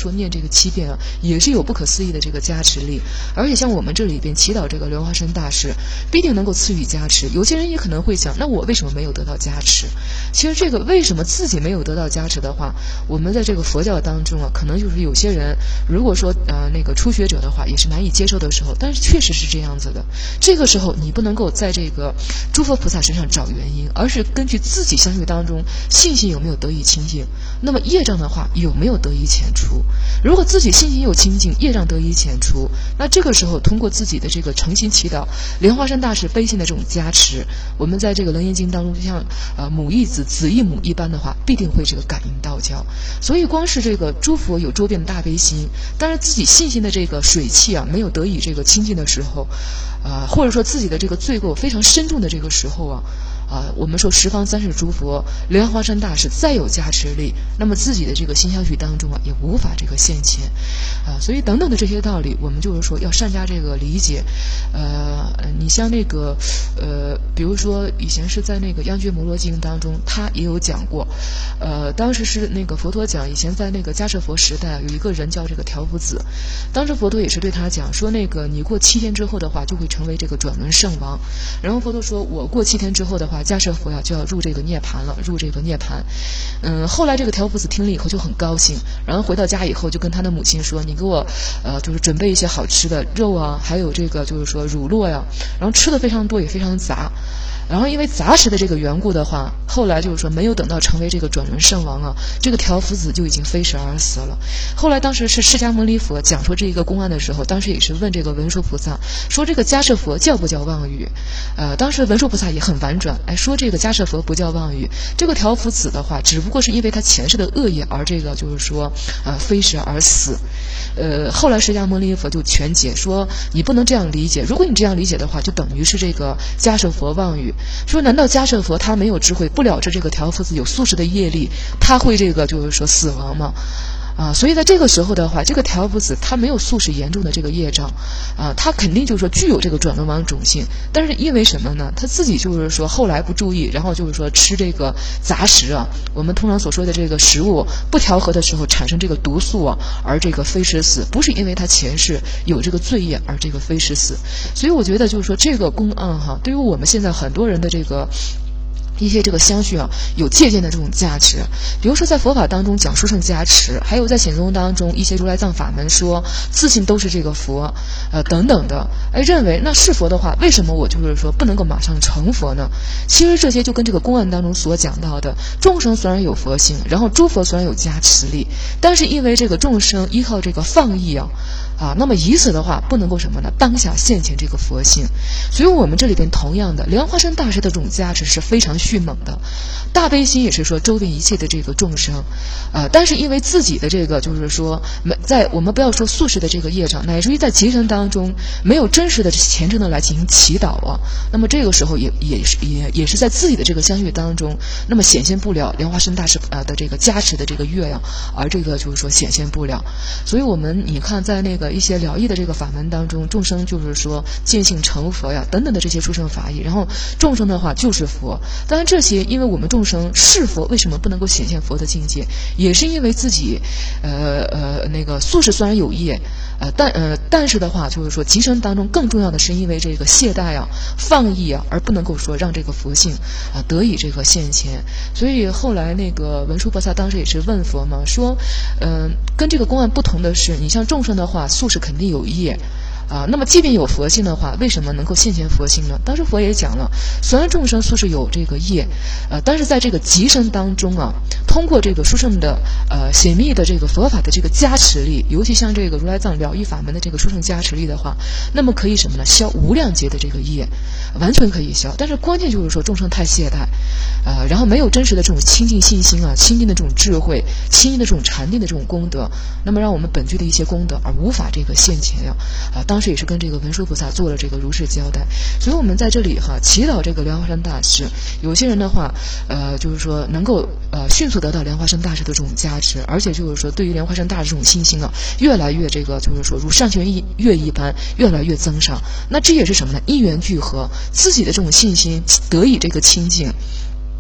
说念这个7遍啊，也是有不可思议的这个加持力。而且像我们这里边祈祷这个莲花生大士，必定能够赐予加持。有些人也可能会想，那我为什么没有得到加持？其实这个为什么自己没有得到加持的话，我们在这个佛教当中啊，可能就是有些人如果说那个初学者的话，也是难以接受的时候，但是确实是这样子的。这个时候你不能够在这个诸佛菩萨身上找原因，而是根据自己相续当中信心有没有得以清净，那么业障的话有没有得以遣除。如果自己信心有清净，业障得以遣除，那这个时候通过自己的这个诚心祈祷，莲花生大士悲心的这种加持，我们在这个楞严经当中就像母忆子子忆母一般的话，必定会这个感应道交。所以光是这个诸佛有周遍的大悲心，但是自己信心的这个水气啊没有得以这个清净的时候，或者说自己的这个罪过非常深重的这个时候啊，我们说十方三世诸佛莲花生大士再有加持力，那么自己的这个心相续当中啊，也无法这个现前所以等等的这些道理，我们就是说要善加这个理解。你像那个比如说以前是在那个央觉摩罗经当中，他也有讲过，当时是那个佛陀讲，以前在那个迦舍佛时代有一个人叫这个调伏子，当时佛陀也是对他讲说，那个你过7天之后的话，就会成为这个转轮圣王。然后佛陀说，我过7天之后的话，迦舍佛呀就要入这个涅槃了，入这个涅槃。后来这个调伏子听了以后就很高兴，然后回到家以后就跟他的母亲说，你给我就是准备一些好吃的肉啊，还有这个就是说乳酪呀，然后吃的非常多也非常杂。然后因为杂食的这个缘故的话，后来就是说没有等到成为这个转轮圣王啊，这个调伏子就已经飞逝而死了。后来当时是释迦牟尼佛讲说这个公案的时候，当时也是问这个文殊菩萨说，这个迦舍佛叫不叫妄语？当时文殊菩萨也很婉转，说这个迦舍佛不叫妄语，这个调伏子的话只不过是因为他前世的恶业而这个就是说飞逝而死。后来释迦牟尼佛就全解说，你不能这样理解，如果你这样理解的话，就等于是这个迦舍佛妄语。说难道迦舍佛他没有智慧，不了知这个调伏子有宿世的业力，他会这个就是说死亡吗？所以在这个时候的话，这个调伏子他没有宿世严重的这个业障他肯定就是说具有这个转轮王种性，但是因为什么呢？他自己就是说后来不注意，然后就是说吃这个杂食我们通常所说的这个食物不调和的时候产生这个毒素而这个飞逝死，不是因为他前世有这个罪业而这个飞逝死。所以我觉得就是说这个公案对于我们现在很多人的这个一些这个相续有借鉴的这种价值。比如说在佛法当中讲殊胜加持，还有在显宗当中一些如来藏法门说自信都是这个佛等等的，认为那是佛的话，为什么我就是说不能够马上成佛呢？其实这些就跟这个公案当中所讲到的，众生虽然有佛性，然后诸佛虽然有加持力，但是因为这个众生依靠这个放逸那么以此的话不能够什么呢？当下现前这个佛性。所以我们这里边同样的莲花生大师的这种加持是非常迅猛的，大悲心也是说周遍一切的这个众生但是因为自己的这个就是说在我们不要说宿世的这个业障，乃至于在劫生当中没有真实的虔诚的来进行祈祷那么这个时候也是在自己的这个相续当中，那么显现不了莲花生大师的这个加持的这个月而这个就是说显现不了。所以我们你看在那个一些了义的这个法门当中，众生就是说见性成佛等等的这些殊胜法义，然后众生的话就是佛。当然这些因为我们众生是佛，为什么不能够显现佛的境界，也是因为自己那个宿世虽然有业但是的话就是说极生当中更重要的是因为这个懈怠放逸而不能够说让这个佛性得以这个现前。所以后来那个文殊菩萨当时也是问佛嘛，说跟这个公案不同的是，你像众生的话宿世肯定有业那么即便有佛性的话，为什么能够现前佛性呢？当时佛也讲了，虽然众生宿世有这个业但是在这个极生当中通过这个殊胜的显密的这个佛法的这个加持力，尤其像这个如来藏了义法门的这个殊胜加持力的话，那么可以什么呢？消无量劫的这个业，完全可以消。但是关键就是说众生太懈怠然后没有真实的这种清净信心清净的这种智慧，清净的这种禅定的这种功德，那么让我们本具的一些功德而无法这个现前当时也是跟这个文殊菩萨做了这个如是交代。所以我们在这里祈祷这个莲花生大师，有些人的话就是说能够迅速得到莲花生大师的这种加持，而且就是说对于莲花生大师这种信心越来越这个就是说如上弦月一般越来越增上。那这也是什么呢？因缘聚合，自己的这种信心得以这个清净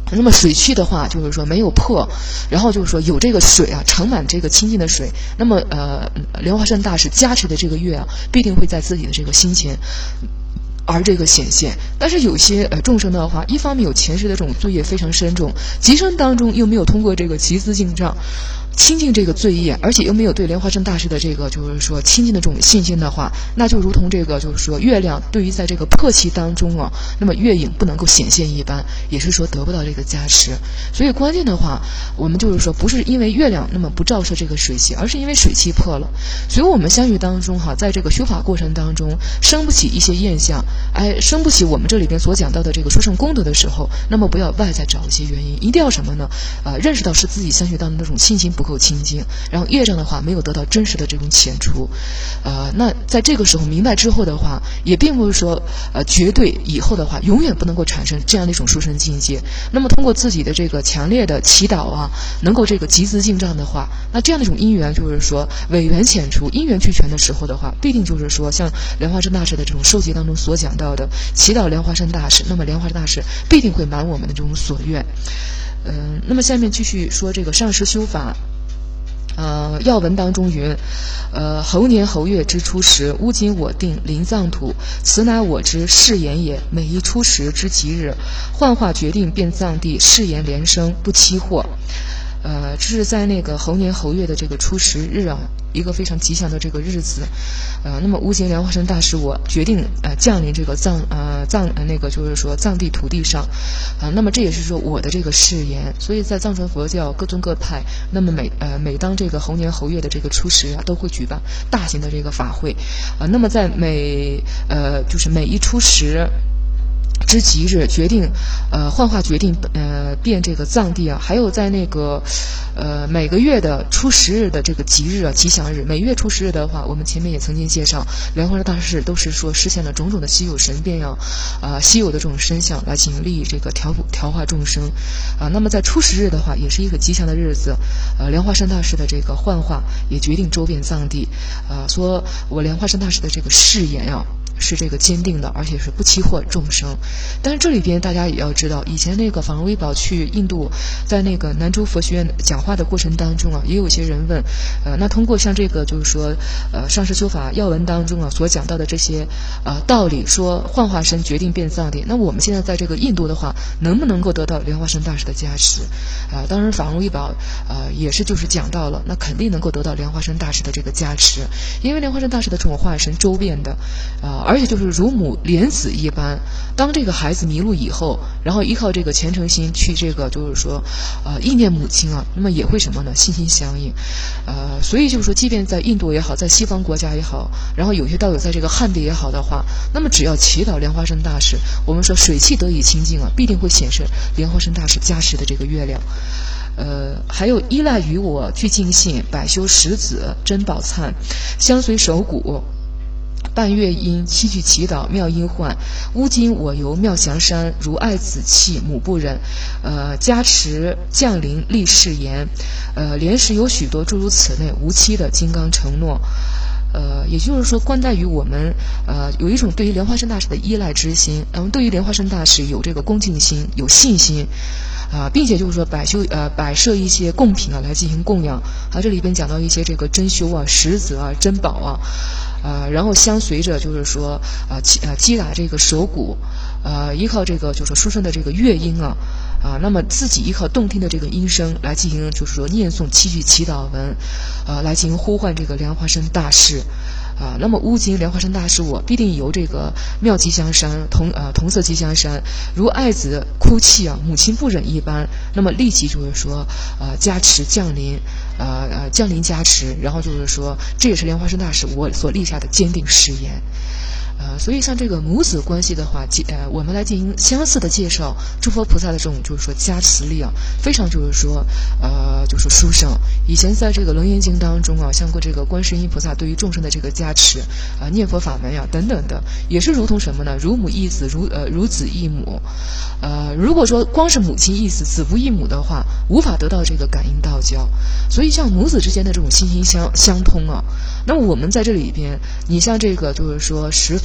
那么水气的话，就是说没有破，然后就是说有这个水啊，盛满这个清净的水，那么莲花山大士加持的这个月啊，必定会在自己的这个心前而这个显现。但是有些众生的话，一方面有前世的这种罪业非常深重，极生当中又没有通过这个集资净障清净这个罪业，而且又没有对莲花生大师的这个就是说清净的这种信心的话，那就如同这个就是说月亮对于在这个破气当中啊，那么月影不能够显现一般，也是说得不到这个加持。所以关键的话，我们就是说不是因为月亮那么不照射这个水气，而是因为水气破了。所以我们相遇当中哈，在这个修法过程当中生不起一些现象，生不起我们这里边所讲到的这个殊胜功德的时候，那么不要外在找一些原因，一定要什么呢？认识到是自己相续当中那种信心不够清净，然后业障的话没有得到真实的这种遣除，那在这个时候明白之后的话，也并不是说绝对以后的话永远不能够产生这样的一种殊胜境界。那么通过自己的这个强烈的祈祷啊，能够这个集资净障的话，那这样的一种因缘就是说违缘遣除，因缘俱全的时候的话，必定就是说像莲花生大师的这种受记当中所讲到的，祈祷莲花生大师，那么莲花生大师必定会满我们的这种所愿。那么下面继续说这个上师修法。要文当中云，猴年猴月之初时，乌金我定临藏土，此乃我之誓言也。每一初时之吉日，幻化决定变藏地，誓言连生不期惑。这是在那个猴年猴月的这个初十日啊，一个非常吉祥的这个日子。那么无形莲花生大师我决定降临这个那个就是说藏地土地上，那么这也是说我的这个誓言。所以在藏传佛教各宗各派，那么每当这个猴年猴月的这个初十啊，都会举办大型的这个法会那么在就是每一初十之吉日决定幻化决定变这个藏地啊，还有在那个每个月的初十日的这个吉日啊，吉祥日，每月初十日的话，我们前面也曾经介绍，莲花生大师都是说实现了种种的稀有神变啊，稀有的这种身相来尽力这个调化众生那么在初十日的话，也是一个吉祥的日子，莲花生大师的这个幻化也决定周遍藏地说我莲花生大师的这个誓言啊，是这个坚定的，而且是不期惑众生。但是这里边大家也要知道，以前那个法荣威宝去印度，在那个南州佛学院讲话的过程当中啊，也有些人问，那通过像这个就是说上师修法要文当中啊所讲到的这些道理，说幻化身决定变藏地，那我们现在在这个印度的话，能不能够得到莲花生大师的加持当然法荣威宝也是就是讲到了，那肯定能够得到莲花生大师的这个加持，因为莲花生大师的这种化身周遍的而且就是如母怜子一般，当这个孩子迷路以后，然后依靠这个虔诚心去这个就是说意念母亲啊，那么也会什么呢？心心相印所以就是说即便在印度也好，在西方国家也好，然后有些道友在这个汉地也好的话，那么只要祈祷莲花生大师，我们说水气得以清净啊，必定会显示莲花生大师加持的这个月亮。还有依赖于我具尽信，百修十子珍宝灿，相随手骨半月阴，七句祈祷妙音幻，乌金我游妙祥山，如爱子气母不忍，加持降临立誓言，连时有许多诸如此类无期的金刚承诺。也就是说，关在于我们有一种对于莲花生大师的依赖之心，对于莲花生大师有这个恭敬心，有信心并且就是说摆设一些贡品来进行供养这里边讲到一些这个珍馐石子珍宝然后相随着就是说击打这个手鼓依靠这个就是说殊胜的这个乐音那么自己依靠动听的这个音声来进行就是说念诵七句祈祷文来进行呼唤这个莲花生大士那么乌金莲花生大师我必定由这个妙吉祥山同色吉祥山如爱子哭泣母亲不忍一般，那么立即就是说加持降临降临加持，然后就是说这也是莲花生大师我所立下的坚定誓言。所以像这个母子关系的话我们来进行相似的介绍，诸佛菩萨的这种就是说加持力非常就是说就是说殊胜。以前在这个楞严经当中像过这个观世音菩萨对于众生的这个加持念佛法门等等的，也是如同什么呢？如母忆子，如子忆母。如果说光是母亲忆子，子不忆母的话，无法得到这个感应道交。所以像母子之间的这种心心相通那么我们在这里边，你像这个就是说十方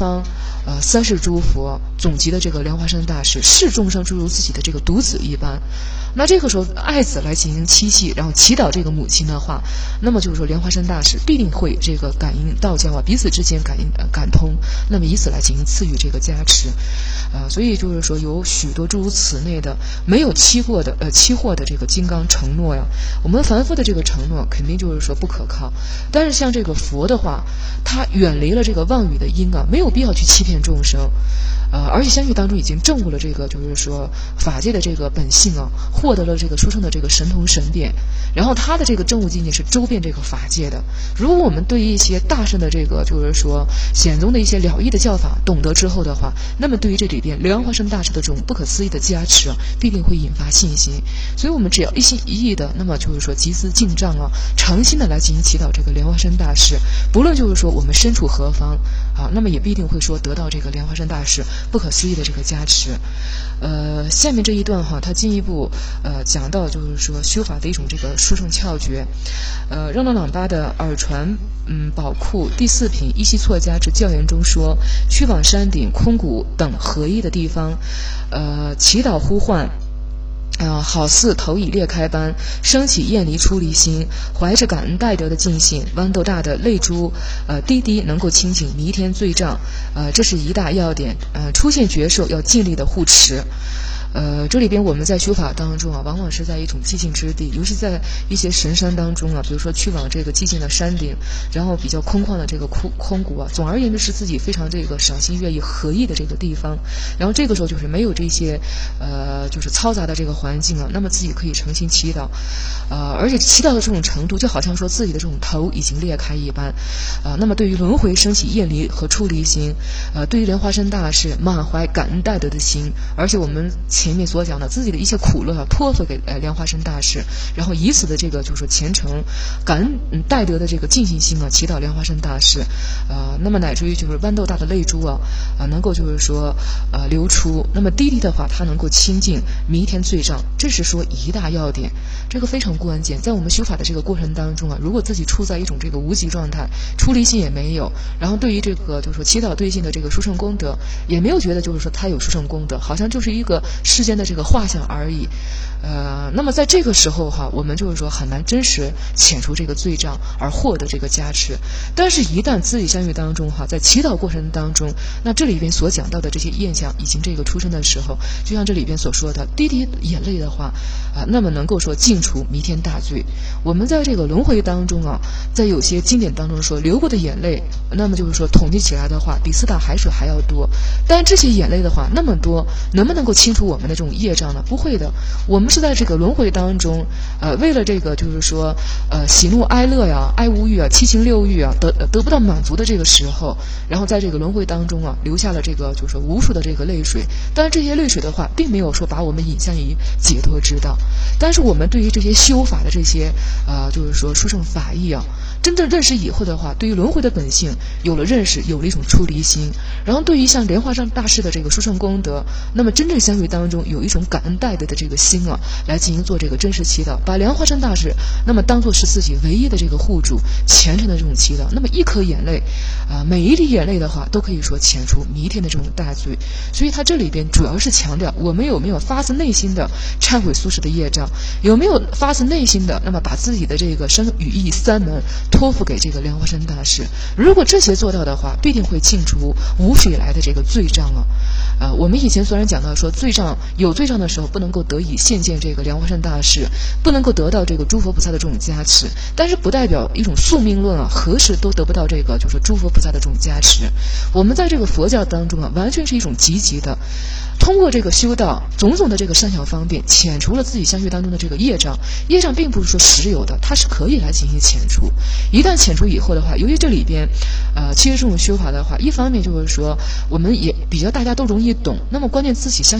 方三世诸佛总集的这个莲花生大士，视众生诸如自己的这个独子一般。那这个时候爱子来进行七系，然后祈祷这个母亲的话，那么就是说莲花生大士必定会这个感应道交彼此之间感通，那么以此来进行赐予这个加持。所以就是说有许多诸如此类的没有期货的这个金刚承诺呀，我们凡夫的这个承诺肯定就是说不可靠。但是像这个佛的话，他远离了这个妄语的因没有必要去欺骗众生。而且相续当中已经证悟了这个就是说法界的这个本性获得了这个殊胜的这个神通神变，然后他的这个证悟境界是周遍这个法界的。如果我们对一些大圣的这个就是说显宗的一些了义的教法懂得之后的话，那么对于这里边莲花生大师的这种不可思议的加持必定会引发信心。所以我们只要一心一意的，那么就是说集思敬杖诚心的来进行祈祷这个莲花生大师，不论就是说我们身处何方那么也必定会说得到这个莲花生大师不可思议的这个加持。下面这一段他进一步讲到就是说修法的一种这个殊胜窍诀。让朗巴的耳传宝库第4品依稀错家之教言中说，去往山顶空谷等合一的地方，祈祷呼唤好似头已裂开般，升起厌离出离心，怀着感恩戴德的尽兴，豌豆大的泪珠滴滴能够清醒弥天罪障。这是一大要点。出现觉受要尽力的护持。这里边我们在修法当中往往是在一种寂静之地，尤其在一些神山当中比如说去往这个寂静的山顶，然后比较空旷的这个空谷总而言之是自己非常这个赏心悦意合意的这个地方。然后这个时候就是没有这些就是嘈杂的这个环境那么自己可以诚心祈祷。而且祈祷的这种程度就好像说自己的这种头已经裂开一般。那么对于轮回升起厌离和出离心，对于莲花生大士满怀感恩戴德的心，而且我们前面所讲的自己的一切苦乐托付给莲花生大士，然后以此的这个就是说虔诚感恩戴德的这个尽心心祈祷莲花生大士。那么乃至于就是豌豆大的泪珠能够就是说流出，那么滴滴的话它能够清净弥天罪障。这是说一大要点，这个非常关键。在我们修法的这个过程当中如果自己处在一种这个无极状态，出离心也没有，然后对于这个就是说祈祷对境的这个殊胜功德也没有觉得就是说他有殊胜功德，好像就是一个世间的这个画像而已。那么在这个时候我们就是说很难真实遣除这个罪障而获得这个加持。但是一旦自己相遇当中在祈祷过程当中，那这里边所讲到的这些现象已经这个出生的时候，就像这里边所说的滴滴眼泪的话那么能够说净除弥天大罪。我们在这个轮回当中在有些经典当中说流过的眼泪，那么就是说统计起来的话比4大海水还要多。但这些眼泪的话那么多，能不能够清除我们的这种业障呢？不会的。我们是在这个轮回当中为了这个就是说喜怒哀乐爱恶欲七情六欲得不到满足的这个时候，然后在这个轮回当中留下了这个就是说无数的这个泪水。但是这些泪水的话并没有说把我们引向于解脱之道。但是我们对于这些修法的这些就是说殊胜法义真正认识以后的话，对于轮回的本性有了认识，有了一种出离心，然后对于像莲花生大士的这个殊胜功德，那么真正相遇当中有一种感恩戴德的这个心来进行做这个真实祈祷，把莲花生大士那么当作是自己唯一的这个护主，虔诚的这种祈祷。那么一颗眼泪每一滴眼泪的话都可以说遣除弥天的这种大罪。所以他这里边主要是强调我们有没有发自内心的忏悔苏轼的业障，有没有发自内心的那么把自己的这个身语意三门托付给这个莲花生大士。如果这些做到的话，必定会净除无始以来的这个罪障我们以前虽然讲到说有罪障的时候不能够得以现见这个莲花生大士，不能够得到这个诸佛菩萨的这种加持，但是不代表一种宿命论何时都得不到这个就是诸佛菩萨的这种加持。我们在这个佛教当中完全是一种积极的，通过这个修道种种的这个善巧方便，遣除了自己相续当中的这个业障。业障并不是说实有的，它是可以来进行遣除。一旦遣除以后的话，由于这里边其实这种修法的话，一方面就是说我们也比较大家都容易懂，那么关键自己相续当中的这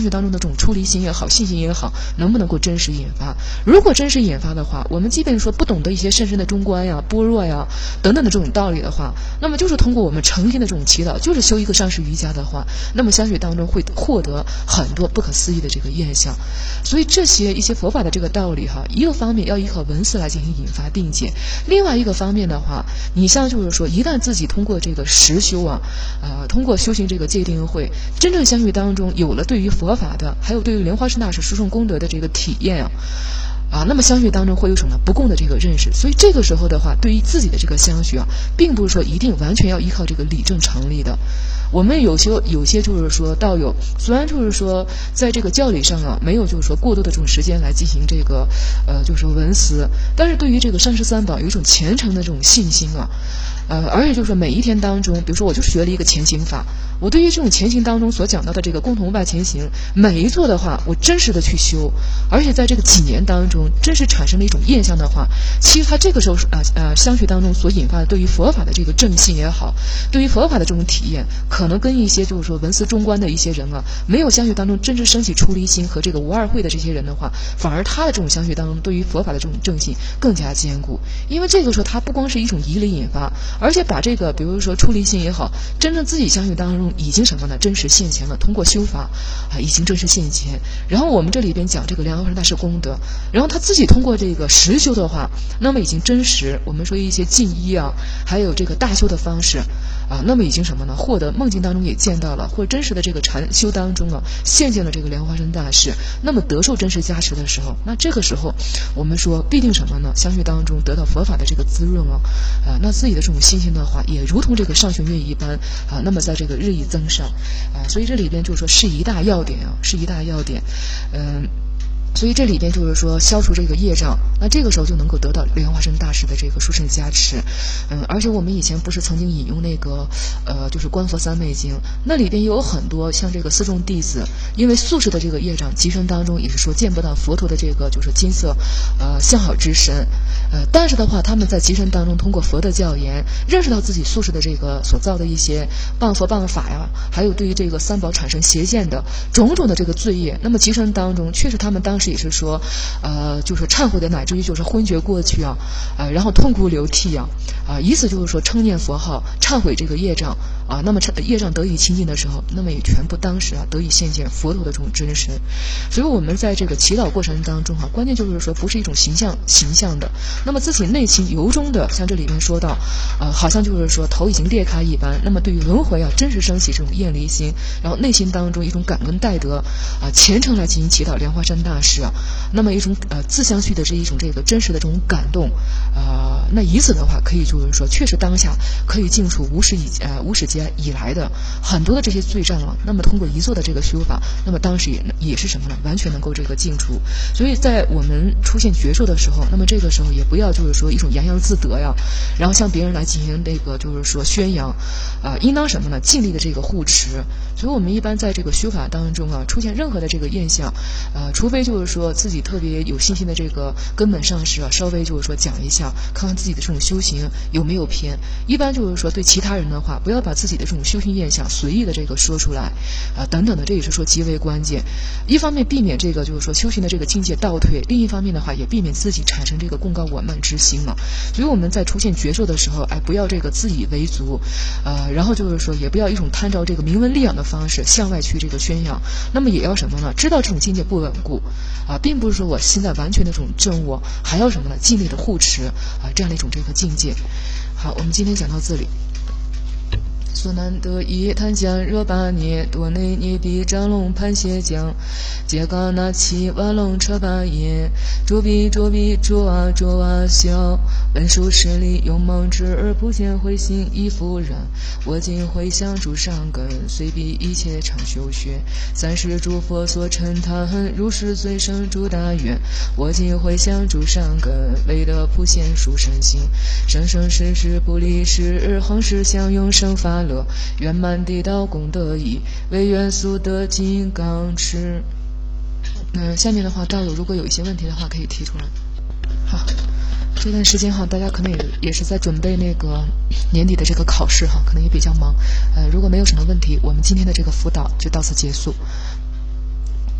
这种出离心也好，信心也好，能不能够真实引发？如果真实引发的话，我们即便说不懂得一些深深的中观呀、般若呀等等的这种道理的话，那么就是通过我们成天的这种祈祷，就是修一个上师瑜伽的话，那么相续当中会获得很多不可思议的这个现象。所以这些一些佛法的这个道理哈，一个方面要依靠文思来进行引发定解，另外一个方面的话，你像就是说，一旦自己通过这个实修啊，通过修行这个戒定慧，真正相续当中有了对于佛法的，还有对于莲花生大师殊胜功德的这个体验那么相续当中会有什么不共的这个认识？所以这个时候的话，对于自己的这个相续并不是说一定完全要依靠这个理证常理的。我们有些就是说道友，虽然就是说在这个教理上没有就是说过多的这种时间来进行这个就是说文思，但是对于这个三十三宝有一种虔诚的这种信心而且就是说每一天当中，比如说我就学了一个前行法，我对于这种前行当中所讲到的这个共同外前行，每一座的话，我真实的去修，而且在这个几年当中，真实产生了一种现象的话，其实它这个时候相续当中所引发的对于佛法的这个正信也好，对于佛法的这种体验，可能跟一些就是说文思中观的一些人没有相续当中真正升起出离心和这个无二慧的这些人的话，反而他的这种相续当中对于佛法的这种正信更加坚固，因为这个时候他不光是一种仪礼引发，而且把这个比如说出离心也好，真正自己相续当中已经什么呢？真实现前了，通过修法已经真实现前。然后我们这里边讲这个莲花生大师功德，然后他自己通过这个实修的话，那么已经真实我们说一些净一还有这个大修的方式那么已经什么呢？获得梦境当中也见到了，或者真实的这个禅修当中现见了这个莲花生大师，那么得受真实加持的时候，那这个时候我们说必定什么呢？相续当中得到佛法的这个滋润那自己的这种心性的话，也如同这个上弦月一般那么在这个日益增上所以这里边就是说是一大要点是一大要点所以这里边就是说消除这个业障，那这个时候就能够得到莲花生大师的这个殊胜加持。而且我们以前不是曾经引用那个就是观佛三昧经，那里边也有很多像这个四众弟子，因为宿世的这个业障，极生当中也是说见不到佛陀的这个就是金色相好之身。但是的话，他们在极生当中通过佛的教言，认识到自己宿世的这个所造的一些谤佛谤法还有对于这个三宝产生邪见的种种的这个罪业，那么极生当中确实他们当时也是说就是忏悔的，乃至于就是昏厥过去然后痛哭流涕以此就是说称念佛号，忏悔这个业障那么业障得以清净的时候，那么也全部当时得以现见佛陀的这种真身。所以我们在这个祈祷过程当中关键就是说不是一种形象的，那么自己内心由衷的，像这里面说到好像就是说头已经裂开一般，那么对于轮回真实升起这种厌离心，然后内心当中一种感恩戴德虔诚来进行祈祷莲花生大师那么一种自相续的这一种这个真实的这种感动那以此的话可以就是说确实当下可以净除无始劫以来的很多的这些罪障那么通过一座的这个修法，那么当时也是什么呢？完全能够这个净除。所以在我们出现觉受的时候，那么这个时候也不要就是说一种洋洋自得然后向别人来进行那个就是说宣扬应当什么呢？尽力的这个护持。所以我们一般在这个修法当中出现任何的这个现象除非就是说自己特别有信心的这个根本上师稍微就是说讲一下，看看自己的这种修行有没有偏。一般就是说对其他人的话，不要把自己的这种修行现象随意的这个说出来等等的，这也是说极为关键。一方面避免这个就是说修行的这个境界倒退，另一方面的话也避免自己产生这个功高我慢之心所以我们在出现觉受的时候不要这个自以为足然后就是说也不要一种贪着这个名闻利养的方式向外去这个宣扬，那么也要什么呢？知道这种境界不稳固并不是说我现在完全的这种正我，还要什么呢？尽力的护持这样的一种这个境界。好，我们今天讲到这里。所难得一谈将热巴涅多内涅地张龙盘斜将揭嘎那七瓦龙车巴耶捉比捉啊笑文殊师利勇猛之而不见慧心亦复然我今回向诸上根虽比一切常修学三世诸佛所称他恨如是最胜诸大愿我今回向诸上根为得普现殊胜心生生世世不离世恒时相永生法乐圆满地道功德意为元素的金刚持下面的话道友如果有一些问题的话可以提出来。好，这段时间大家可能也是在准备那个年底的这个考试可能也比较忙如果没有什么问题，我们今天的这个辅导就到此结束。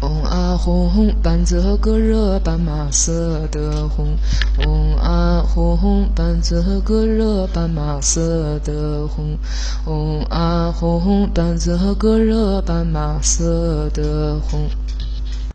红啊红，伴着个热斑马色的红。红啊红，伴着个热斑马色的红。红啊红，伴着个热斑马色的红。